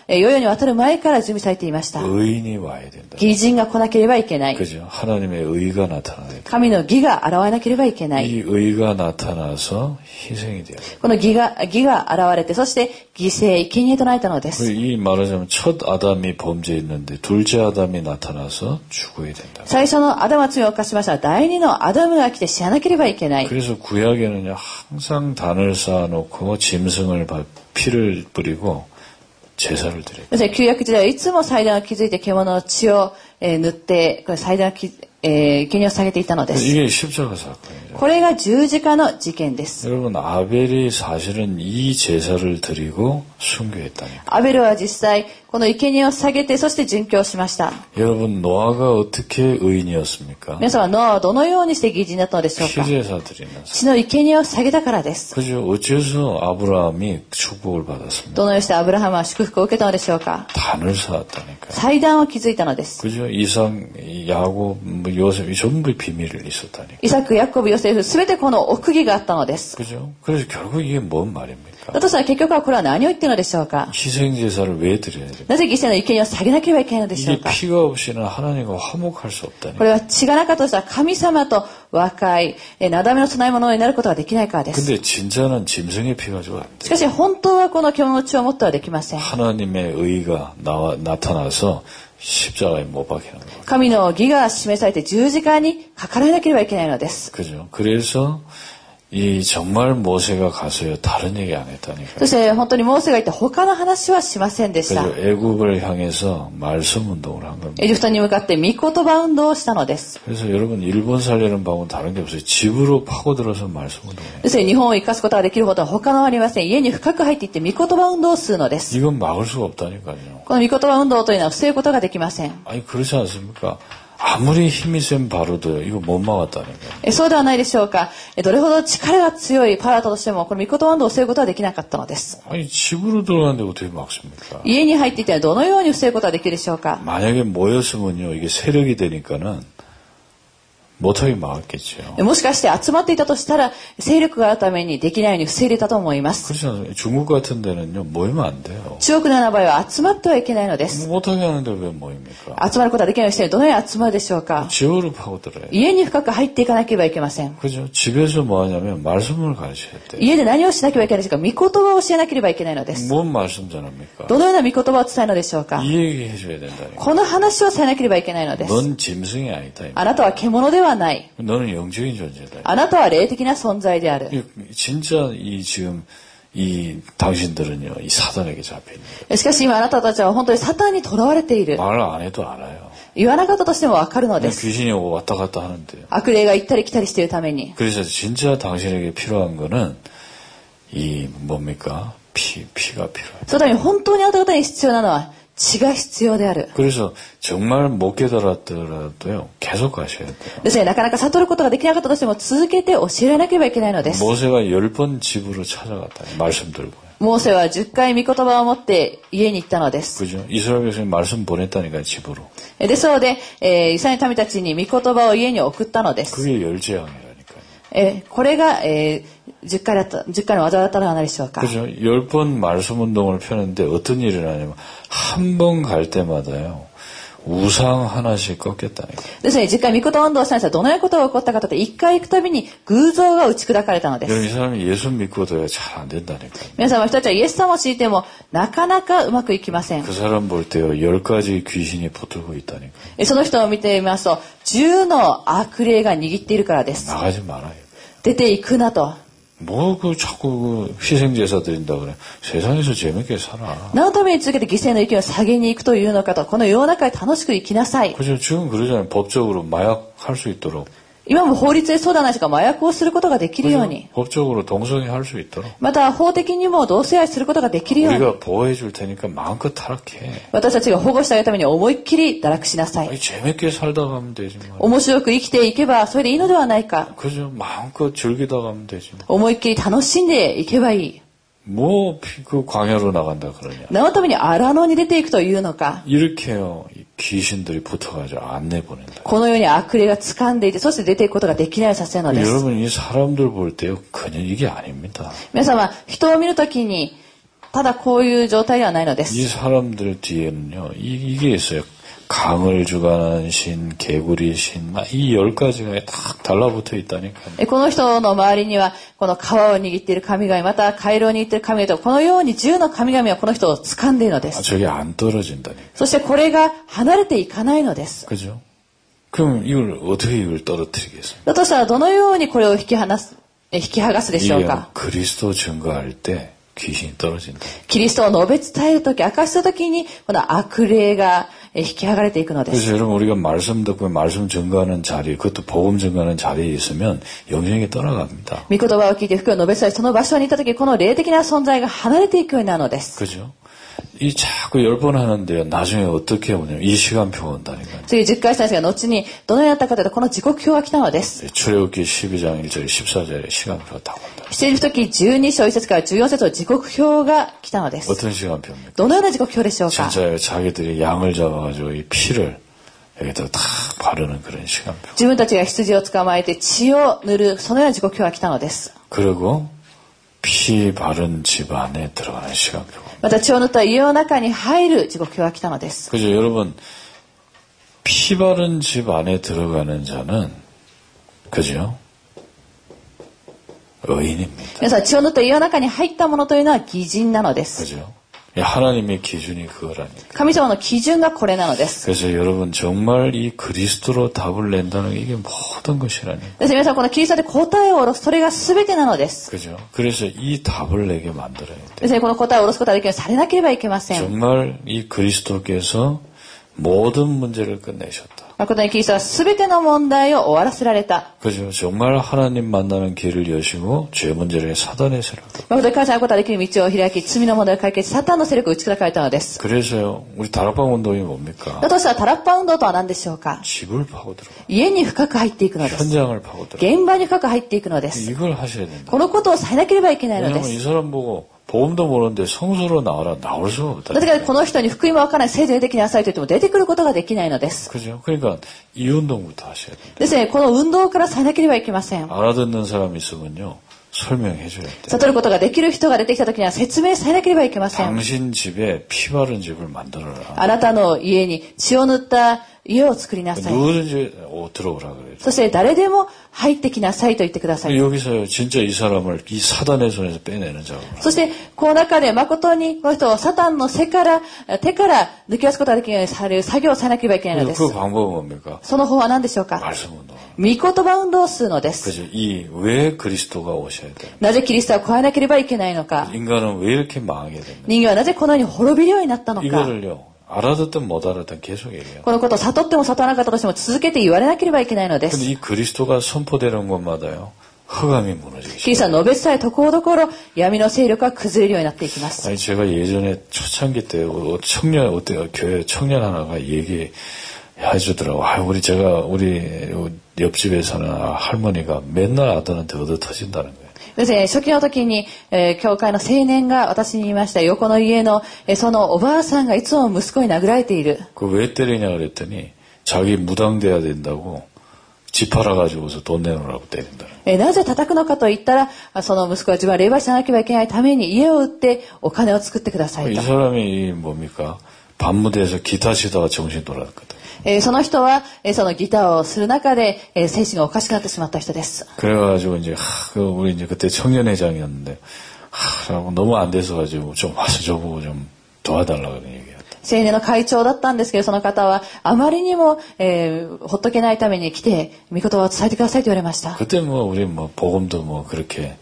A: ヨヨに渡る前から準備されていました。
B: 의인이 와야 된다.
A: 義人が来なければいけない。
B: 그죠? 하나님의 의가 나타나야 된다.
A: 神の義が現れなければいけない。
B: 이 의가 나타나서 희생이 돼요.
A: この義が現れて、そして犠牲、生贄となったのです。
B: 이 말하자면 첫 아담이 범죄했는데 둘째 아담이 나타나서 죽어야 된다.
A: 最初のアダムは罪を犯しました。第二のアダムが来て死ななければいけない。
B: 그래서 구약에는요 항상 단을 쌓아놓고 짐승을 피를 뿌리고 제사를 드려요.
A: 旧約時代はいつも祭壇を築いて獣の血を塗って祭壇を生贄を下げていたのです。
B: 이게 십자가 사건이죠.
A: これが十字架の事件です。
B: 여러분 아벨이 사실은 이 제사를 드리고 순교했다니까.
A: アベルは実際この生贄を下げてそして殉教しました。
B: 여러분 노아가 어떻게 의인이었습니까?
A: 皆様ノアはどのようにして義人だったのでしょうか。
B: 피제사 드리면서.
A: 血の生贄を下げたからです。
B: 그죠? 어째서 아브라함이 축복을 받았습니까?
A: どのようにしてアブラハムは祝福を受けたのでしょうか。
B: 단을 쌓았다니까요.
A: 祭壇を築いたのです。
B: 그죠? 이삭, 야곱, 요셉이 전부 비밀이 있었다니까.
A: イサク、ヤコブ、ヨセフ、すべてこの奥義があったのです。
B: 그죠? 그래서 결국 이게 뭔 말입니까?
A: だとしたら結局はこれは何を言っているのでしょうか。
B: 희생제사를 왜 드려야 돼요?
A: なぜ犠牲の生贄を下げなければいけないのでしょう
B: 이게
A: か。
B: 피가 없이는 하나님과 화목할 수 없다니까.
A: これは血がなかったとしたら神様と和解、なだめの供え物になることができないからです。
B: 근데 진짜는 짐승의 피가 좀 안 돼요.
A: しかし本当はこの獣の血を持ってはできません。
B: 하나님의 의가 나타나서 십자가에 못 박히는 거예요.
A: 神の義が示されて十字架にかからなければいけないのです。
B: 그죠? 그래서 이 정말 모세가 가서요 다른 얘기 안 했다니까요.
A: そして本当にモーセが言って他の話はしませんでした。
B: 그죠? 애국을 향해서 말씀 운동을 한 겁니다.
A: エジプトに向かって御言葉運動をしたのです。
B: 그래서 여러분 일본 살려는 방법은 다른 게 없어요. 집으로 파고들어서 말씀 운동해요.
A: ですから日本を生かすことができることは他のありません。家に深く入っていって御言葉運動をするのです。
B: 이건 막을 수가 없다니까요.
A: この御言葉運動というのは防ぐことができません。
B: 아니 그렇지 않습니까? 아무리 힘이 센 바로도요. 이거 못 막았다니까요.
A: そうではないでしょうか。どれほど力が強いパラだとしてもこの御言葉運動を防ぐことはできなかったのです。
B: 아니 집으로 들어가는데 어떻게 막습니까?
A: 家に入っていったらどのように防ぐことができるでしょうか。
B: 만약에 모였으면요. 이게 세력이 되니까는 못하게 막았겠죠.
A: もしかして集まっていたとしたら勢力があるためにできないように防いでいたと思います。
B: 그렇지 않습니까? 중국 같은 데는요. 모이면 안 돼요.
A: 中国のような場合は集まってはいけないのです。
B: 못하게 하는데 왜 모입니까?
A: 集まることができないようにしてどのように集まるでしょうか。
B: 집으로 파고들어요.
A: 家に深く入っていかなければいけません。
B: 그죠? 집에서 뭐 하냐면 말씀을 가르쳐야 돼요.
A: 家で何をしなければいけないでしょうか。御言葉を教えなければいけないのです。
B: 뭔 말씀 전합니까?
A: どのような御言葉を伝えるのでしょうか。
B: 이 얘기 해줘야 된다니까.
A: この話をされなければいけないのです。
B: 넌 짐승이 아니다.
A: あなたは獣ではない。
B: 너는 영적인 존재다.
A: あなたは霊的な存在である。
B: 진짜 지금 이 당신들은요, 이 사단에게 잡혀 있는.
A: しかし今あなたたちは本当にサタンに囚われている。
B: 말 안 해도 알아요.
A: 言わなかったとしてもわかるのです。
B: 귀신이 오고 왔다 갔다 하는데요.
A: 悪霊が行ったり来たりしているために。
B: 그래서 진짜 당신에게 필요한 거는 이 뭡니까? 피가 필요해요.
A: そのために本当にあなた方に必要なのは血が必要である。
B: 그래서 정말 못 깨달았더라도요, 계속 가셔야 돼요.
A: ですね、なかなか悟ることができなかったとしても続けて教えられなければいけないのです。
B: 모세가 10번 집으로 찾아갔다. 말씀 들고.
A: モーセは10回御言葉を持って家に行ったのです。
B: 그죠? 이스라엘 백성이 말씀 보냈다니까 집으로.
A: ですので、イスラエルの民たちに御言葉を家に送ったのです。
B: 그게 열재앙이라니까요.
A: これが、10回の技だったのではないでしょうか。
B: 그죠? 10번 말씀 운동을 펴는데 어떤 일이 일어나냐면 한 번 갈 때마다요. 우상 하나씩 꺾였다니까.
A: ですね、10回御言葉運動したんですが、どのようなことが起こったかというと、1回行くたびに偶像が打ち砕かれたのです。
B: 이 사람이 예수 믿고도 잘 안 된다니까.
A: 皆様、人たちはイエス様を信じてもなかなかうまくいきません。
B: 그 사람 볼 때요. 10가지 귀신이 붙들고 있다니까.
A: その人を見てみますと、10の悪霊が握っているからです。
B: 나가지 말아요.
A: 出ていくなと。
B: 뭐 자꾸 희생제사 드린다 그래. 세상에서 재밌게 살아.
A: 何のために続けて犠牲の意見を下げに行くというのかと、この世の中で楽しく生きなさい。
B: 그죠? 지금 그러잖아요. 법적으로 마약 할 수 있도록.
A: 今も法律でそうではないしか麻薬をすることができるように。
B: 법적으로 동성애 할 수 있도록.
A: また法的にも同性愛することができるように。
B: 우리가 보호해 줄 테니까 마음껏 타락해.
A: 私たちが保護してあげるために思いっきり堕落しなさい。
B: 아니, 재밌게 살다 가면 되지 뭐.
A: 面白く生きていけばそれでいいのではないか。
B: 그죠? 마음껏 즐기다 가면 되지 뭐.
A: 思いっきり楽しんでいけばいい。
B: 뭐 그 광야로 나간다 그러냐.
A: 何のために荒野に出ていくというのか。
B: 이렇게요. 귀신들이 붙어가지고 안내 보낸다.
A: このように悪霊が掴んでいて、そして出ていくことができないようにさせるのです。
B: 여러분 이 사람들 볼 때요. 그냥 이게 아닙니다.
A: 皆様、人を見るときにただこういう状態ではないのです。
B: 이 사람들 뒤에는요, 이게 있어요. 강을 주관하는 신, 개구리 신, 이 10가지가 딱 달라붙어 있다니까요.
A: この人の周りにはこの川を握っている神々、またカエルを握っている神々と、このように10の神々はこの人を掴んでいるのです。
B: 저게 안 떨어진다니까.
A: そしてこれが離れていかないのです。
B: 그죠? 그럼 어떻게 이걸 떨어뜨리겠어요?
A: だとしたらどのようにこれを引き剥がすでしょうか。
B: 그리스도 증거할 때 귀신이 떨어진다.
A: キリストを述べ伝えるとき、明かしたときにこの悪霊が引き剥がれていくのです。
B: 그래서 여러분 우리가 말씀 듣고 말씀 증거하는 자리, 그것도 복음 증거하는 자리에 있으면 영생이 떠나갑니다.
A: 御言葉を聞いて福音を述べ伝え、その場所にいたとき、この霊的な存在が離れていくようになるのです。
B: 그죠? 이 자꾸 10번 하는데요. 나중에 어떻게 오냐면 이 시간표가 온다니까요.
A: 次10回したんですが、後にどのようになったかというと、この時刻表が来たのです。
B: 출애굽기 12장 1절 14절에 시간표가 다 온다.
A: 出エジプト記12章1節から14節の時刻表が来たのです。
B: 어떤 시간표입니까?
A: どのような時刻表でしょうか。
B: 진짜 자기들이 양을 잡아가지고 이 피를 여기다 다 바르는 그런 시간표.
A: 自分たちが羊を捕まえて血を塗る、そのような時刻表が来たのです。
B: 그리고 피 바른 집 안에 들어가는 시간표.
A: また血を塗った家の中に入る時刻表が来たのです。
B: 그죠? 여러분, 피 바른 집 안에 들어가는 자는, 그죠? 의인입니다.
A: 皆さん、血を塗った家の中に入ったものというのは義人なのです。
B: 그죠? 하나님의 기준이 그거라니까.
A: 神様の基準がこれなのです。
B: 그래서 여러분 정말 이 그리스도로 답을 낸다는 게 이게 모든 것이라니까.
A: ですから皆さん、このキリストで答えを下ろす、それが全てなのです。
B: 그죠? 그래서 이 답을 내게 만들어야 돼.
A: ですからこの答えを下ろすことができるようにされなければいけません。
B: 정말 이 그리스도께서 모든 문제를 끝내셨다.
A: 誠にキリストは全ての問題を終わらせられた。
B: 그죠? 정말 하나님 만나는 길을 여시고 죄 문제를 사단의 세력.
A: 誠に神様のことができる道を開き、罪の問題を解決し、サタンの勢力を打ち砕かれたのです。
B: 그래서요, 우리 다락방 운동이 뭡니까?
A: だとしたらタラッパ運動とは何でしょうか。
B: 집을 파고 들어가.
A: 家に深く入っていくのです。
B: 현장을 파고 들어가.
A: 現場に深く入っていくのです。
B: 이걸 하셔야 된다.
A: このことをされなければいけないので
B: 왜냐면 이
A: す。
B: 사람 보고 복음도 모르는데 성소로 나와라 나올 수가 없다.
A: だからこの人に福音もわからない、聖女にできなさいと言っても出てくることができないのです。
B: 그죠? 그러니까 이 운동부터 하셔야 됩니다.
A: ですね、この運動からされなければいけません。
B: 알아듣는 사람이 있으면요, 설명해 줘야 돼요.
A: 悟ることができる人が出てきたときには説明されなければいけません。
B: 당신 집에 피 바른 집을 만들어라.
A: あなたの家に血を塗った家を作りなさい。
B: 누구든지 들어오라 그래요.
A: そして誰でも入ってきなさいと言ってください。
B: 여기서요, 진짜 이 사람을 이 사단의 손에서 빼내는 작업을.
A: そしてこの中で誠にこの人をサタンの手から抜き出すことができるようにされる作業をされなければいけないのです。
B: 그 방법은 뭡니까?
A: その方は何でしょうか。
B: 말씀 운동.
A: 御言葉運動をするのです。
B: 그죠? 왜 그리스도가 오셔야 돼요?
A: なぜキリストは来なければいけないのか。
B: 인간은 왜 이렇게 망하게 됩니까?
A: 人間はなぜこのように滅びるようになったのか。
B: 이거를요, 알아듣든 못 알아듣든 계속 얘기해요.
A: このことを悟っても悟らなかったとしても続けて言われなければいけないのです。
B: 근데 이 그리스도가 선포되는 곳마다요, 흑암이 무너지기
A: キリストは述べ伝えところどころ闇の勢力が崩れるようになっていきます。
B: 아니 제가 예전에 초창기 때 교회 청년 하나가 얘기해주더라고. 우리 옆집에 사는 할머니가 맨날 아들한테 얻어 터진다는 거예요.
A: ですね、初期の時に、教会の青年が私に言いました。横の家の、そのおばあさんがいつも息子に殴られている。
B: 그 왜 때리냐 그랬더니 자기 무당돼야 된다고 집 팔아가지고서 돈 내놓으라고 때린다.
A: なぜ叩くのかと言ったら、その息子は自分は霊媒師じゃなければいけないために家を売ってお金を作ってください
B: 이
A: と。
B: 사람이 뭡니까? 밤무대에서 기타 치다가 정신 돌아갔거든.
A: その人は、そのギターをする中で、精神がおかしくなってしまった人です。
B: 그래가지고 이제 우리 이제 그때 청년회장이었는데 너무 안 돼서 가지고 좀 와서 저보고 좀 도와달라 그런 얘기야.
A: 青年の会長だったんですけど、その方はあまりにも、ほっとけないために来て、御言葉を伝えてくださいと言われました。
B: 그때 우리 복음도 그렇게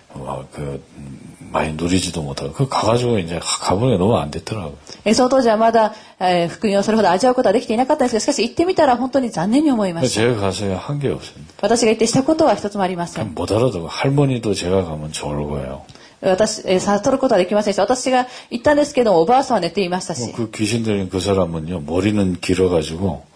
B: 많이 누리지도 못하고 그 가가지고 이제 가보니 너무 안 됐더라고요.
A: その当時はまだ、福音をそれほど味わうことはできていなかったんですけど、しかし行ってみたら本当に残念に思いました。
B: 제가 가서 한 게 없습니다.
A: 私が行ってしたことは一つもありません。
B: 못 알아듣고 할머니도 제가 가면 졸고요.
A: 悟ることはできませんし、私が行ったんですけど、おばあさんは寝ていましたし。
B: 그 귀신 들린 그 사람은요, 머리는 길어가지고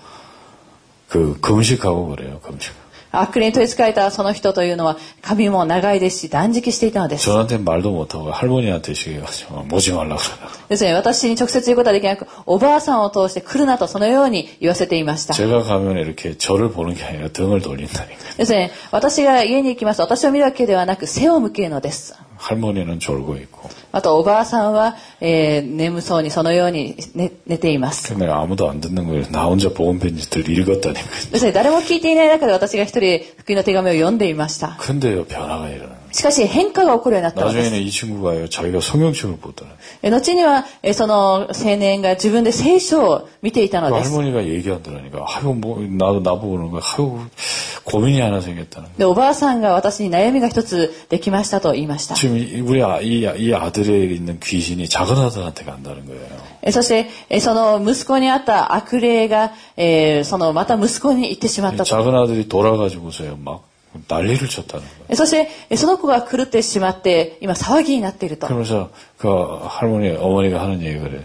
B: 금식하고 그래요. 금식.
A: 悪霊に取り憑かれたその人というのは髪も長いですし断食していたのです。
B: 저한테 말도 못하고 할머니한테 시켜가지고 모지 말라고 그러더라고요.
A: ですね、私に直接言うことはできなく、おばあさんを通して来るなとそのように言わせていました。
B: 제가 가면 이렇게 저를 보는 게 아니라 등을 돌린다니까요.
A: ですね、私が家に行きますと私を見るわけではなく背を向けるのです。
B: 할머니는 졸고 있고.
A: あとおばあさんは、眠そうにそのように寝ています。
B: 근데 아무도 안 듣는 거예요. 나 혼자 복음 편지들 읽었다니까.
A: ですね、誰も聞いていない中で私が一人福音の手紙を読んでいました。
B: 근데요, 변화가 일어나요.
A: しかし変化が起こるようになったのです。
B: 나중에는 이 친구가요, 자기가 성경책을 보더라고요.
A: 後には、その青年が自分で聖書を見ていたのです。
B: 할머니가 얘기하더라니까. 아유, 뭐, 나보고 그러는 거야. 아유, 고민이 하나 생겼다는 거예요.
A: で、おばあさんが私に悩みが一つできましたと言いました。
B: 지금 우리 이 아들에 있는 귀신이 작은 아들한테 간다는 거예요.
A: そして、その息子にあった悪霊が、そのまた息子に行ってしまったと。
B: 작은 아들이 돌아가지고서요, 막 난리를 쳤다는 거예요.
A: そして、その子が狂ってしまって、今騒ぎになっていると。
B: 그러면서 그 어머니가 하는 얘기가 그래요.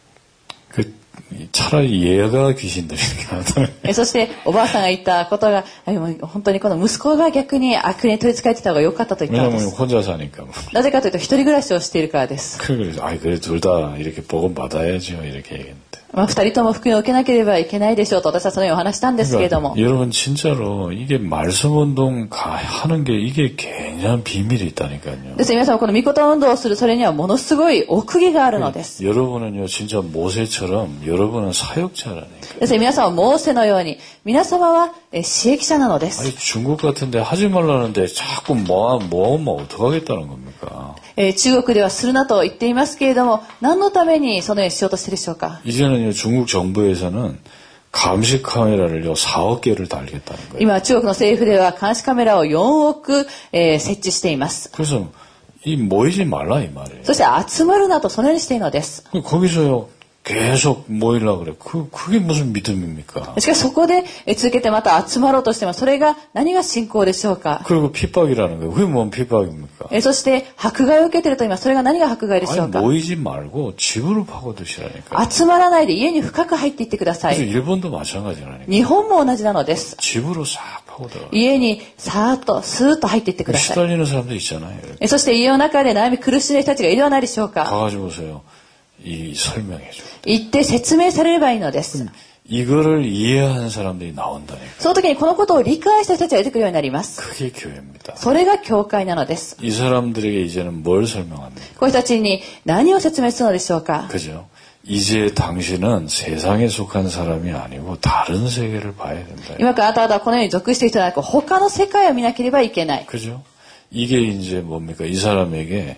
B: 차라리 얘가 귀신 들리는 게 낫다.
A: そして、おばあさんが言ったことが、本当にこの息子が逆に悪霊に取り憑かれてた方が良かったと言ったんで
B: 왜냐면
A: す。
B: 혼자 사니까.
A: なぜかというと、一人暮らしをしているからです。
B: 그래서 그래 둘 다 이렇게 복음 받아야죠 이렇게 얘기했는데.
A: 二人とも福音を受けなければいけないでしょうと私はそのようにお話したんですけれども。
B: 여러분 진짜로 이게 말씀 운동 하는 게 이게 굉장한 비밀이 있다니까요.
A: ですね、皆さんこの御言運動をするそれにはものすごい奥義があるのです。
B: 여러분은요 진짜 모세처럼 여러분은 사역자라니까요.
A: ですね、皆さんはモーセのように皆様は使役者なのです。
B: 아니 중국 같은데 하지 말라는데 자꾸 뭐 어떡하겠다는 겁니까?
A: 中国ではするなと言っていますけれども何のためにそのようにしようとしているでしょうか。
B: 이제는요 중국 정부에서는 감시 카메라를요 4억 개를 달겠다는 거예요.
A: 今中国の政府では監視カメラを4億、設置しています。
B: 그래서 이 모이지 말라 이 말이에요.
A: そして集まるなとそのようにしているのです。
B: 거기서요 계속 모이려고 그래. 그게 무슨 믿음입니까?
A: しかしそこで続けてまた集まろうとしてもそれが何が信仰でしょうか。
B: 그리고 핍박이라는 거예요. 그게 뭔 핍박입니까?
A: そして迫害を受けていると今それが何が迫害でしょ
B: 아니
A: うか。
B: 모이지 말고 집으로 파고드시라니까요.
A: 集まらないで家に深く入っていってくださ
B: 그래서
A: い。
B: 일본도 마찬가지라니까.
A: 日本も同じなのです。
B: 집으로 싹 파고들어.
A: 家にさーっとスーッと入っていってくださ
B: 시달리는 사람들 있잖아요.
A: い。そして家の中で悩み苦しんでいる人たちがいるではないでしょうか。
B: 가가지고서요. 이 설명해줘.
A: 行って説明されればいいのです。
B: 이거를 이해한 사람들이 나온다니까.
A: その時にこのことを理解した人たちが出てくるようになります。
B: 그게 교회입니다.
A: それが教会なのです。
B: 이 사람들에게 이제는 뭘 설명합니까?
A: こういう人たちに何を説明するのでしょうか。
B: 그죠? 이제 당신은 세상에 속한 사람이 아니고 다른 세계를 봐야 된다.
A: 今からあなたはこのように属している人ではなく他の世界を見なければいけない。
B: 그죠? 이게 이제 뭡니까? 이 사람에게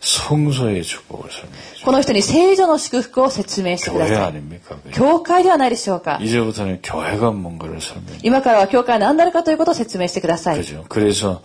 B: 성소의 축복을 설명해줘.
A: この人に聖女の祝福を説明してくだ
B: 교회
A: さい。
B: 아닙니까? 그죠?
A: 教会ではないでしょうか。
B: 이제부터는 교회가 뭔가를 설명해.
A: 今からは教会は何であるかということを説明してください。
B: 그죠? 그래서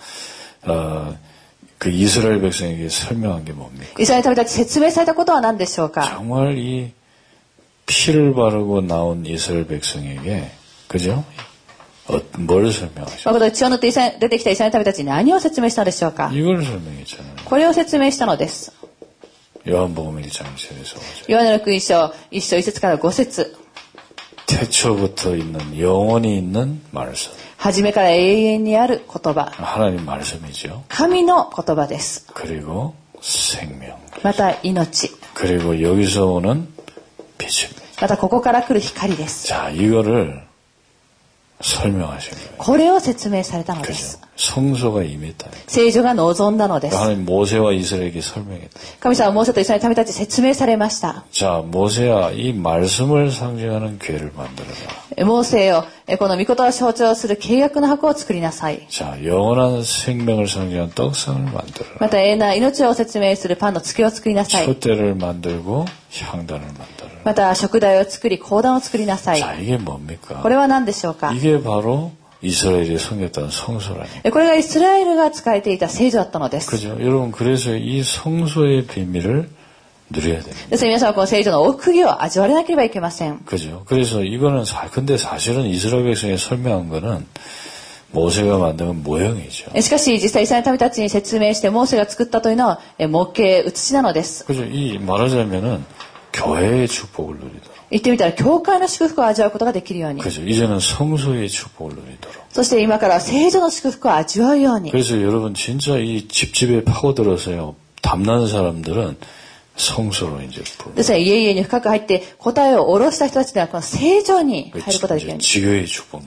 B: 그 이스라엘 백성에게 설명한 게 뭡니까?
A: イスラエルの民たち説明されたことは何でしょうか。
B: 정말 이 피를 바르고 나온 이스라엘 백성에게 그죠? 뭘 설명하죠?
A: この血を塗って出てきたイスラエルの民たちに何を説明したのでしょうか。
B: 이걸 설명했잖아요.
A: これを説明したのです。
B: 요한복음 1장 1절에서
A: ヨハネの福音書1章1節から5節。
B: 태초부터 있는 영원히 있는 말씀.
A: 初めから永遠にある言葉。
B: 하나님 말씀이죠.
A: 神の言葉です。
B: 그리고 생명.
A: また命。
B: 그리고 여기서 오는 빛입니다.
A: またここから来る光です。
B: 자, 이거를 설명하신 거예요.
A: これを説明されたので
B: 그죠?
A: す。
B: 성소가 임했다.
A: 聖女が望んだのです。
B: 하나님 모세와 이스라엘에게 설명했다.
A: 神様はモーセとイスラエルの民たちに説明されました。
B: 자, 모세야, 이 말씀을 상징하는 교회를 만들어라.
A: モーセよ、この御言葉を象徴する契約の箱を作りなさい。
B: 자, 영원한 생명을 상징하는 떡상을 만들어라.
A: また永遠な命を説明するパンの付けを作りなさい。
B: 촛대를 만들고 향단을 만들어라.
A: また食台を作り香壇を作りなさい。
B: 자, 이게 뭡니까?
A: これは何でしょうか。
B: 이게 바로 이스라엘이 섬겼던 성소라니까.
A: これがイスラエルが使えていた聖女だったのです。
B: 그죠? 여러분, 그래서 이 성소의 비밀을 누려야 됩니다.
A: ですから皆さんはこの聖女の奥義を味わわなければいけません。
B: 그죠? 그래서 이거는 근데 사실은 이스라엘 백성에 설명한 거는 모세가 만든 건 모형이죠.
A: しかし実際イスラエルの民たちに説明してモーセが作ったというのは模型写しなのです。
B: 그죠? 이 말하자면은 교회의 축복을 누리도록.
A: 言ってみたら教会の祝福を味わうことができるように。
B: 그죠? 이제는 성소의 축복을 누리도록.
A: そして今からは聖女の祝福を味わうように。
B: 그래서 여러분 진짜 이 집집에 파고들어서요. 담난 사람들은 성소로 이제
A: ですから家々に深く入って答えを下ろした人たちではこの聖女に入ることができるように。
B: 지교의 축복 누리도록.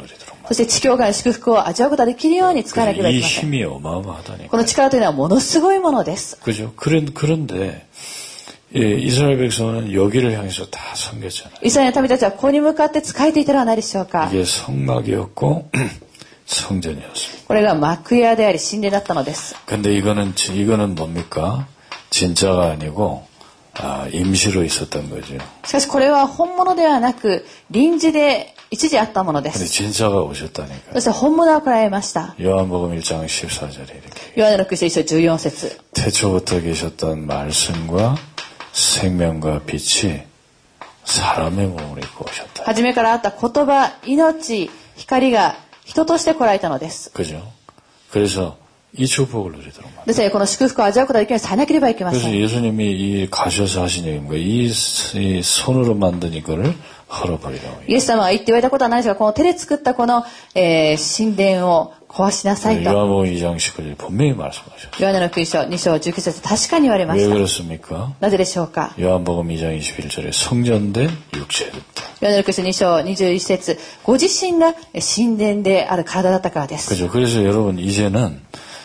A: そして地教会の祝福を味わうことができるように使わなければい
B: 이
A: けません。
B: 힘이 어마어마하다니까.
A: この力というのはものすごいものです。
B: 그죠? 그런데 이스라엘 백성은 여기를 향해서 다 섬겼잖아요.
A: イスラエルの民たちはここに向かって仕えていたのは何でしょうか。
B: 이게 성막이었고 성전이었어요.
A: これが幕屋であり神殿だったのです。
B: 근데 이거는 뭡니까? 진짜가 아니고 임시로 있었던 거죠.
A: しかしこれは本物ではなく臨時で一時あったもので
B: 근데
A: す。
B: 진짜가 오셨다니까.
A: そして本物は来られました。
B: 요한복음 1장 14절에 이렇게.
A: ヨハネの福音書1章14節。
B: 태초부터 계셨던 말씀과 생명과 빛이 사람의 몸을 입고 오셨다.
A: 初めからあった言葉、命、光が人として来られたのです。
B: 그죠? 그래서 이 축복을 누리도록 말합니다.
A: ですのでこの祝福を味わうことができるようにされなければいけませ
B: 그래서
A: ん。
B: 예수님이 이 가셔서 하신 얘기인 거예요. 이 손으로 만든 이거를 헐어버리라고.
A: イエス様が言って言われたことはないですが、この手で作ったこの、神殿を壊しなさいと。
B: 요한복음 2장 19절 분명히 말씀하셨어요.
A: ヨハネの福音書2章19節確かに言われま
B: 왜
A: した。
B: 그렇습니까?
A: なぜでしょうか。
B: 요한복음 2장 21절에 성전된 육체였다.
A: ヨハネの福音書2章21節ご自身が神殿である体だったからです。
B: 그죠? 그래서 여러분 이제는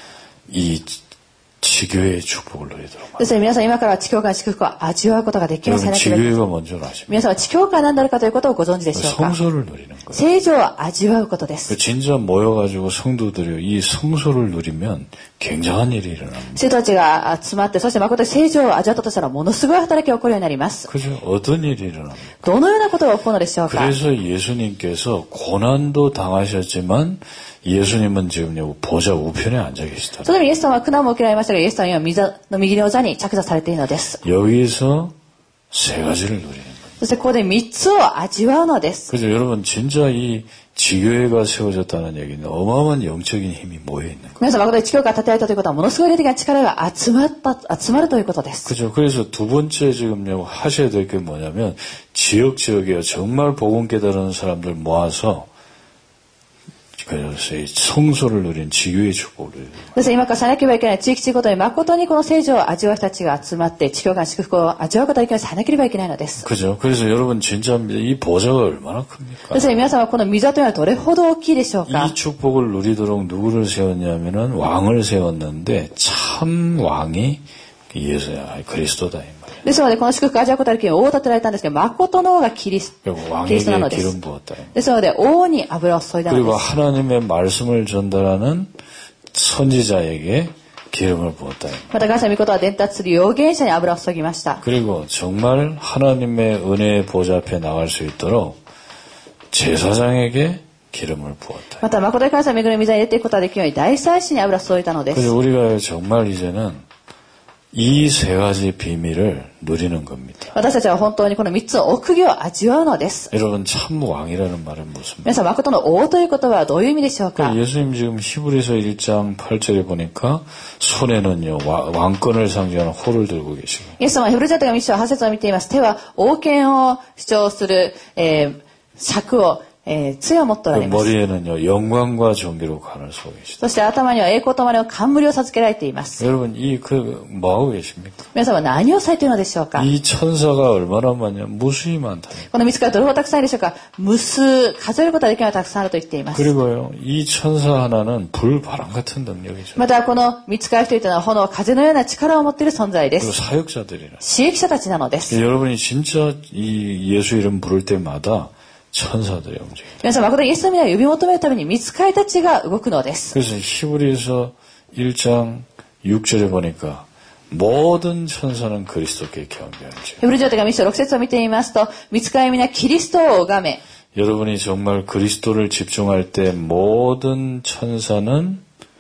B: 이 지교회의 축복을 누리도록
A: ですので皆さん今からは地教会の祝福を味わうことができるようにさ
B: 여러분
A: れなければいけません。
B: 지교회가 뭔지 아십니까?
A: 皆さんは地教会は何であるかということをご存知でしょうか。
B: 성소를 누리는 거예요.
A: 聖女を味わうことです。
B: 진짜 모여가지고 성도들이 이 성소를 누리면 굉장한 일이 일어납니다.
A: 生徒たちが集まって、そして誠に聖女を味わったとしたらものすごい働きが起こるようになります。
B: 그죠? 어떤 일이 일어납니까?
A: どのようなことが起こるのでしょうか。
B: 그래서 예수님께서 고난도 당하셨지만 예수님은 지금 보좌 우편에 앉아 계시다.
A: そのためイエス様は苦難も受けられましたが、イエス様は今御座の右の座に着座されているのです。
B: 여기서 세 가지를 누리는 거예요.
A: そしてここで3つを味わうのです。
B: 그래서 여러분 진짜 이 지교회가 세워졌다는 얘기는 어마어마한 영적인 힘이 모여 있는 거예요.
A: 皆さん誠に地教会が立てられたということはものすごい霊的な力が集まるということです。
B: 그죠? 그래서 두 번째 지금요 하셔야 될 게 뭐냐면 지역에 정말 복음 깨달은 사람들 모아서 그래서 이 성소를 누린 지교의 축복을 누리는 거예요.
A: ですから今からさなければいけない地域ごとに誠にこの聖女を味わう人たちが集まって地教会の祝福を味わうことができるようにさなければいけないのです。
B: 그죠? 그래서 여러분 진짜 이 보좌가 얼마나 큽니까?
A: ですから皆さんはこの御座というのはどれほど大きいでしょうか。
B: 이 축복을 누리도록 누구를 세웠냐면은 왕을 세웠는데 참 왕이 예수야 그리스도다 이 말이에요.
A: ですのでこの祝福を味わうことができるように王を立てられたんですけど、誠の王がキリストな
B: 왕에게
A: のです。
B: 기름 부었다.
A: ですので王に油を注いだの
B: 그리고
A: です。
B: 하나님의 말씀을 전달하는 선지자에게 기름을 부었다.
A: また神様の御事を伝達する預言者に油を注ぎました。
B: 그리고 정말 하나님의 은혜의 보좌 앞에 나갈 수 있도록 제사장에게 기름을 부었다.
A: また誠に神様の恵みの御座に入れていくことができるように大祭司に油を注いだのです。
B: 그래서 우리가 정말 이제는 이 세 가지 비밀을 누리는 겁니다.
A: 私たちは本当にこの3つの奥義を味わうのです。
B: 여러분 참 왕이라는 말은 무슨
A: 皆さん、誠の王という言葉はどういう意味でしょうか。
B: 예수님 지금 히브리서 1장 8절에 보니까 손에는요 왕권을 상징하는 호를 들고 계시고
A: イエス様はヘブル人の手紙1章8節を見ています。手は王権を主張する、尺を、杖を持っておられます。
B: 머리에는요 영광과 존귀로 관을 쏘고 계시다.
A: そして頭には栄光と誉れを冠を授けられています。
B: 여러분 뭐하고 계십니까?
A: 皆様は何をされているのでしょうか。
B: 이 천사가 얼마나 많냐 무수히 많다.
A: この見つかるどれほどたくさんいるでしょうか。無数数えることができるようなたくさんあると言っています。
B: 그리고요 이 천사 하나는 불바람 같은 능력이죠.
A: またこの見つかる人々は炎風のような力を持っている存在で
B: 그리고
A: す。
B: 사역자들이라.
A: 使役者たちなのです。
B: 여러분이 진짜 이 예수 이름 부를 때마다 천사들이 움직여요.
A: 皆さん、誠にイエスの皆を呼び求めるために見つかりたちが動くのです。
B: 그래서 히브리서 1장 6절에 보니까 모든 천사는 그리스도께 경배하죠.
A: ヘブル人の手紙1章6節を見てみますと、見つかり皆キリストを拝め。
B: 여러분이 정말 그리스도를 집중할 때 모든 천사는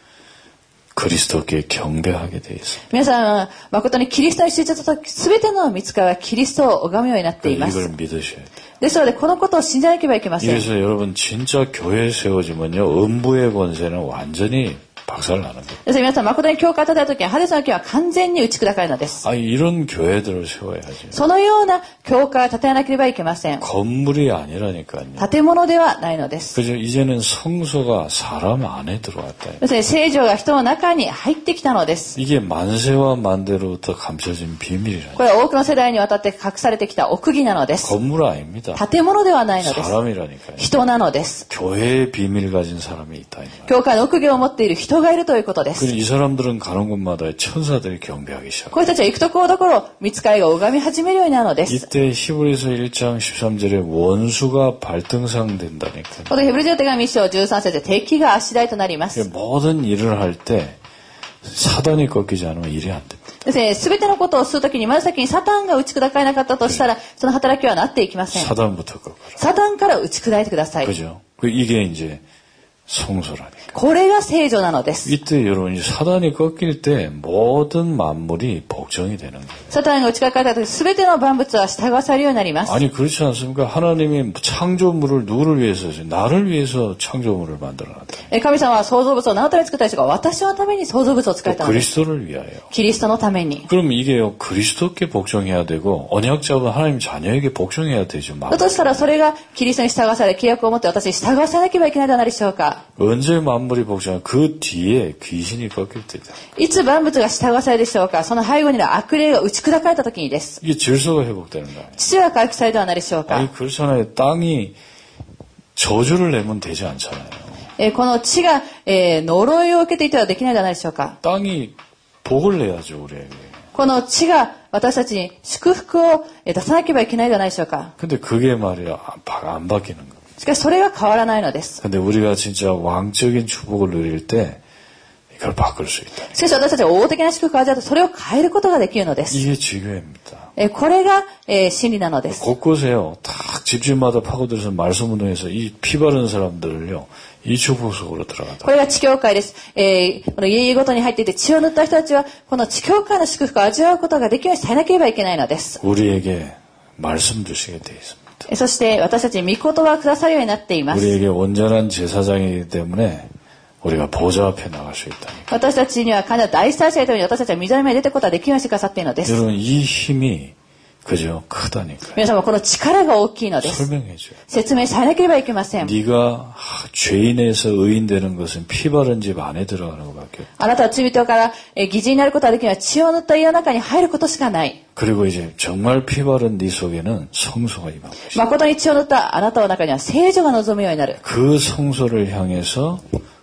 B: 그리스도께 경배하게 돼 있습니다.
A: 皆さんは誠にキリストに集中した時、すべての見つかりはキリストを拝むようになっています。
B: 이걸 믿으셔야 돼요.
A: ですので、このことを信じなければいけません。
B: 그래서 여러분 진짜 교회 세워지면요 음부의 권세는 완전히 박살나는 거예요.
A: ですから皆さん、誠に教会を建てた時に、ハデスの木は完全に打ち砕かれるのです。
B: 이런 교회들을 세워야지.
A: そのような教会を建てなければいけません。
B: 건물이 아니라니까요.
A: 建物ではないのです。
B: 그죠? 이제는 성소가 사람 안에 들어왔다.
A: 要するに聖女が人の中に入ってきたのです。
B: 이게 만세와 만대로부터 감춰진 비밀이라니.
A: これは多くの世代にわたって隠されてきた奥義なのです。
B: 건물 아닙니다.
A: 建物ではないのです。
B: 사람이라니까요.
A: 人なのです。
B: 교회의 비밀을 가진 사람이 있다.
A: 教会の奥義を持っている人がいるということです。
B: 이 사람들은 가는 곳마다 천사들이 경배하기 시작.
A: こういう人たちは行くところどころ、御使いが拝み始めるようになるのです。
B: 이때 히브리서 1장 13절에 원수가 발등상 된다니까요.
A: このヘブル人手紙1章13節で敵が足台となります。
B: 모든 일을 할 때 사단이 꺾이지 않으면 일이 안 됩니다.
A: ですね、すべてのことをするときに、真っ先にサタンが打ち砕かれなかったとしたら、その働きはなっていきません。
B: 사단부터 꺾어라.
A: サタンから打ち砕いてください。
B: 그죠? 이게 이제 성소라니까.
A: これが聖女なのです。
B: 이때 여러분이 사단이 꺾일 때 모든 만물이 복종이 되는 거예요.
A: サタンが打ち砕かれたとき、すべての万物は従わされるようになります。
B: 아니 그렇지 않습니까? 하나님이 창조물을 누구를 위해서 나를 위해서 창조물을 만들어놨다.
A: 神様は創造物を何のために作ったでしょうか。私のために創造物を作られたのです。
B: 그리스도를 위하여.
A: キリストのために。
B: 그럼 이게요 그리스도께 복종해야 되고 언약자분 하나님 자녀에게 복종해야 되죠.
A: だとしたらそれがキリストに従わされ、契約を持って私に従わさなければいけないではないでしょうか。
B: 언제 만물이 복종하면 그 뒤에 귀신이 꺾일 때다.
A: いつ万物が従わされるでしょうか。その背後には悪霊が打ち砕かれた時にです。
B: 이게 질서가 회복되는 거예요.
A: 秩序が回復されるではないでしょうか。
B: 아니 그렇잖아요. 땅이 저주를 내면 되지 않잖아요.
A: この地が、呪いを受けていてはできないではないでしょうか。
B: 땅이 복을 내야죠 우리에게.
A: この地が私たちに祝福を出さなければいけないではないでしょうか。
B: 근데 그게 말이야 안 바뀌는 거예요.
A: しかしそれが変わらないのです。
B: 근데 우리가 진짜 왕적인 축복을 누릴 때 이걸 바꿀 수 있다.
A: しかし私たちは王的な祝福を味わうとそれを変えることができるのです。
B: 이게 지교입니다.
A: これが、真理なのです。
B: 곳곳에요. 딱 집집마다 파고들어서 말씀운동해서 이 피 바른 사람들을요. 이 축복 속으로 들어가다.
A: これが地教会です。この家々ごとに入っていて血を塗った人たちはこの地教会の祝福を味わうことができるようにされなければいけないのです。
B: 우리에게 말씀 주시게 돼 있습니다.
A: そして私たちに御言葉をくださるようになっています。
B: 우리에게 온전한 제사장이기 때문에 우리가 보좌 앞에 나갈 수 있다.
A: 私たちには神の大祭司のために私たちは御座の前に出てくことができるようにしてくださっているのです。
B: 여러분 이 힘이 그죠 크다니까요.
A: 皆様この力が大きいのです。
B: 설명해줘요.
A: 説明されなければいけません。
B: 네가 죄인에서 의인 되는 것은 피 바른 집 안에 들어가는 것밖에 없다.
A: あなたは罪人から義人になることができるのは血を塗った家の中に入ることしかない。
B: 그리고 이제 정말 피 바른 네 속에는 성소가 임하고 있다.
A: 誠に血を塗ったあなたの中には聖女が望むようになる。
B: 그 성소를 향해서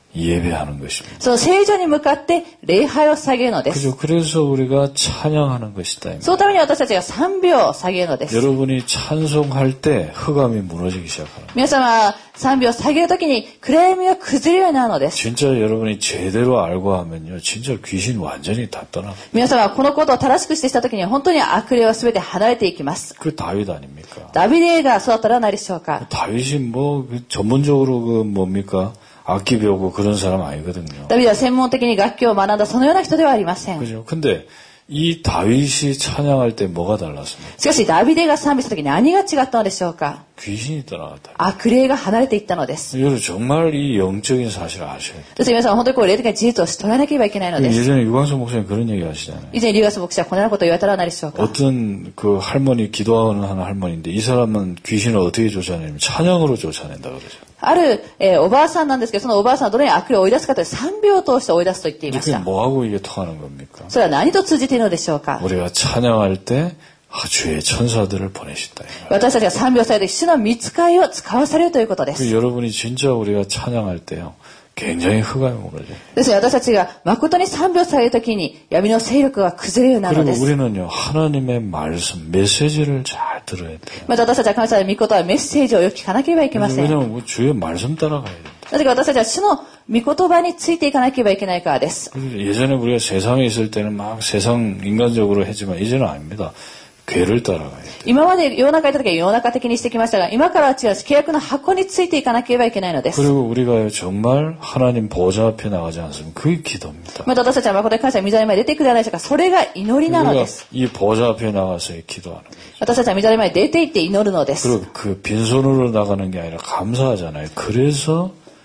B: 예배하는 것입니다.
A: その聖女に向かって礼拝を捧げるのです。
B: 그죠? 그래서 우리가 찬양하는 것이다.
A: そのために私たちが賛美を捧げるのです。
B: 여러분이 찬송할 때 흑암이 무너지기 시작합니다.
A: 皆様は賛美を捧げるときに暗闇が崩れるようになるのです。
B: 진짜 여러분이 제대로 알고 하면요. 진짜 귀신 완전히 다 떠나요.
A: 皆様はこのことを正しくしてしたときに本当に悪霊は全て離れていきます。
B: 그 다윗 아닙니까?
A: ダビデが育ったらないでしょうか。
B: 다윗이 뭐 전문적으로 그 뭡니까? 악기 배우고 그런 사람 아니거든요.
A: ダビデは専門的に楽器を学んだそのような人ではありません。
B: 그죠? 근데 이 다윗이 찬양할 때 뭐가 달랐습니까?
A: しかしダビデが賛美したときに何が違ったのでしょうか。
B: 귀신이 떠나갔다.
A: 悪霊が離れていったのです。
B: 여러분 정말 이 영적인 사실을 아셔야 돼요.
A: そして皆さん本当にこう霊的な事実を知っておらなければいけないのです。
B: 예전에 유광수 목사님 그런 얘기 하시잖아요.
A: 以前リュガス牧師はこのようなことを言われたらないでしょうか。
B: 어떤 그 할머니 기도하는 할머니인데 이 사람은 귀신을 어떻게 쫓아내냐면 찬양으로 쫓아낸다 그러죠.
A: ある、おばあさんなんですけど、そのおばあさんはどのように悪霊を追い出すかという賛美を通して追い出すと言っていまし
B: 그게
A: た。
B: 뭐하고 이게 통하는 겁니까?
A: それは何と通じているのでしょうか。
B: 우리가 찬양할 때 주의 천사들을 보내신다.
A: 私たちが賛美をされて主の御使いを使わされるということです。
B: 여러분이 진짜 우리가 찬양할 때요. 굉장히 흑암이 무너져요.
A: ですから私たちが誠に賛美をされるときに闇の勢力が崩れるようになるので
B: 그리고
A: す。
B: 우리는요. 하나님의 말씀, 메시지를 잘 들어야 돼요.
A: また私たちは神様の御言葉メッセージをよく聞かなければいけません。
B: 왜냐하면 주의 말씀 따라가야 됩니다.
A: なぜか私たちは主の御言葉についていかなければいけないからです。
B: 예전에 우리가 세상에 있을 때는 막 세상 인간적으로 했지만 이제는 아닙니다. 괴를 따라가야 돼요.
A: 今まで世の中にいた時は世の中的にしてきましたが、今からは違う契約の箱についていかなければいけないのです。
B: 그리고 우리가 정말 하나님 보좌 앞에 나가지 않으면 그게 기도입니다.
A: また私たちは誠に感謝御座の前に出てくるではないでしょうか。それが祈りなのです。
B: 이 보좌 앞에 나가서 기도하는 거예요.
A: 私たちは御座の前に出て行って祈るのです。
B: 그리고 그 빈손으로 나가는 게 아니라 감사하잖아요. 그래서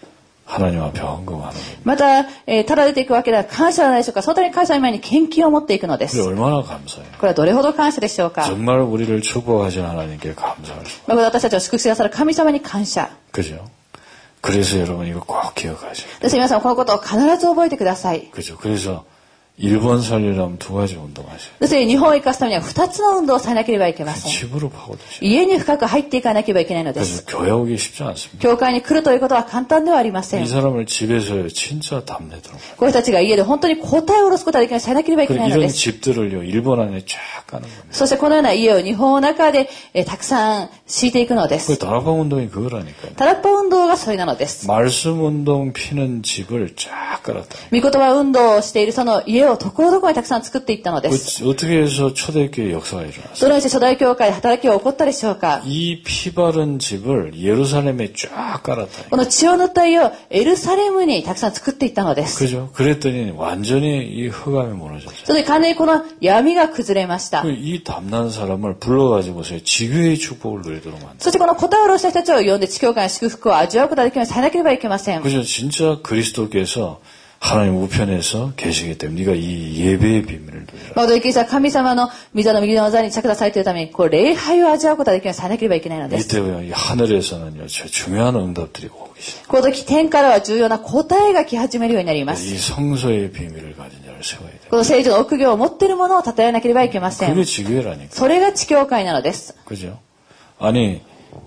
B: 하나님 앞에 헌금하는 겁니다.
A: また、ただ出ていくわけでは感謝ではないでしょうか。そのために神様の前に献金を持っていくのです。
B: 그게 얼마나 감사해요.
A: これはどれほど感謝でしょうか。
B: 정말 우리를 축복하신 하나님께 감사할 수.
A: 私たちを祝福してくださる神様に感謝。
B: 그죠? 그래서 여러분 이거 꼭 기억하세요.
A: ですから皆さんこのことを必ず覚えてください。
B: 그죠? 그래서 일본 살리려면 두 가지 운동하셔요.
A: ですから日本を生かすためには2つの運動をされなければいけません。
B: 집으로 파고드셔요.
A: 家に深く入っていかなければいけないのです。
B: 그래서 교회 오기 쉽지 않습니다.
A: 教会に来るということは簡単ではありません。
B: 이 사람을 집에서 진짜 답내도록.
A: こういう人たちが家で本当に答えを下ろすことができない、されなければいけないの
B: 이런
A: です。
B: 집들을요 일본 안에 쫙 가는 겁니다.
A: そしてこのような家を日本の中で、たくさん敷いていくので
B: 그
A: す。
B: 다락방 운동이 그거라니까요.
A: タラッパ運動がそれなのです。
B: 말씀 운동 피는 집을 쫙 깔았다.
A: 御言葉運動をしているその家をところどころにたくさん作っていったのです。
B: 어떻게 해서 초대교회 역사가 일어났어요?
A: どのようにして初代教会で働きが起こったでしょうか。
B: 이 피 바른 집을 예루살렘에 쫙 깔았다.
A: この血を塗った家をエルサレムにたくさん作っていったのです。
B: 그죠? 그랬더니 완전히 이 흑암이 무너졌어요.
A: それで完全にこの闇が崩れました。
B: 이 담난 사람을 불러가지고서 지교의 축복을 누리도록 만들어요.
A: そしてこの答えを下ろした人たちを呼んで地教会の祝福を味わうことができるようにされなければいけません。
B: 그죠? 진짜 그리스도께서 하나님 우편에서 계시기 때문에 네가 이 예배의 비밀을 누리라.
A: また、神様の御座の右の座に着座されているために、こう礼拝を味わうことができるようにされなければいけないのです。
B: 이때요, 이 하늘에서는요, 중요한 응답들이 오고 계십니다.
A: この時、天からは重要な答えが来始めるようになります。
B: 이 성소의 비밀을 가진 자를 세워야 돼요.
A: この聖女の奥義を持っているものを称えなければいけません。
B: 그게 지교회라니까.
A: それが地教会なのです。
B: 그죠? 아니,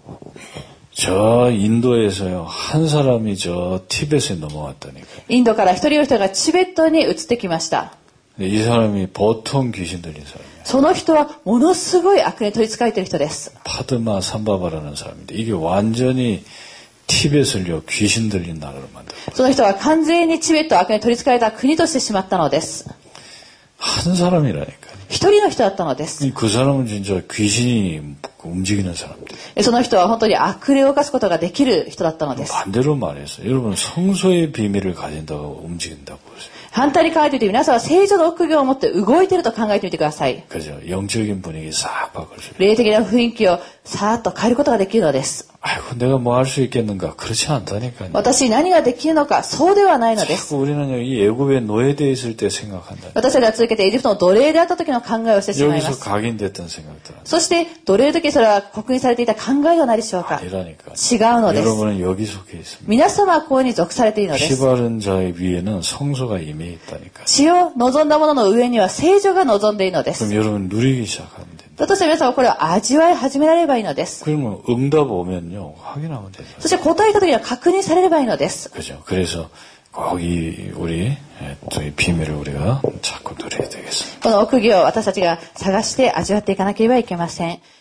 B: 저 인도에서요, 한 사람이 저 티벳에 넘어왔다니까.
A: インドから一人の人がチベットに移ってきました。
B: 이 사람이 보통 귀신 들린 사람이에요.
A: その人はものすごい悪に取り憑かれている人です。
B: 파드마 삼바바라는 사람인데 이게 완전히 티벳을요 귀신 들린 나라로 만들었어요.
A: その人は完全にチベットを悪に取り憑かれた国としてしまったのです。
B: 한 사람이라니까요.
A: 一人の人だったのです。
B: 그 사람은 진짜 귀신이 움직이는 사람들.
A: その人は本当に悪霊を犯すことができる人だったのです。
B: 반대로 말해서 여러분 성소의 비밀을 가진다고 움직인다고 보세요.
A: 反対に考えてみて皆さんは聖女の奥義を持って動いていると考えてみてください。
B: 그죠? 영적인 분위기 싹 바꿀 수 있어요.
A: 霊的な雰囲気をさーっと変えることができるのです。
B: 아이고 내가 뭐 할 수 있겠는가? 그렇지 않다니까요.
A: 私に何ができるのか、そうではないのです。
B: 자꾸 우리는 이 애굽에 노예되어 있을 때 생각한다.
A: 私たちは続けてエジプトの奴隷であった時の考えをしてしまいま
B: 여기서
A: す。
B: 각인됐던 생각들.
A: そして奴隷の時それは刻印されていた考えではないでしょうか。
B: 아니라니까.
A: 違うのです。
B: 여러분은 여기 속해 있습니다.
A: 皆様はここに属されているので
B: 피
A: す。
B: 바른 자의 위에는 성소가 임해 있다니까.
A: 血を望んだ者の上には聖女が望んでいるので
B: 그럼
A: す。
B: 여러분 누리기 시작하면 된다.
A: だとして皆さんはこれを味わい始められればいいのです。
B: 그러면 응답 오면요 확인하면 된다.
A: そして答えた時には確認されればいいのです。
B: 그죠? 그래서 꼭 우리 또 이 비밀을 우리가 자꾸 누려야 되겠습니다.
A: この奥義を私たちが探して味わっていかなければいけません。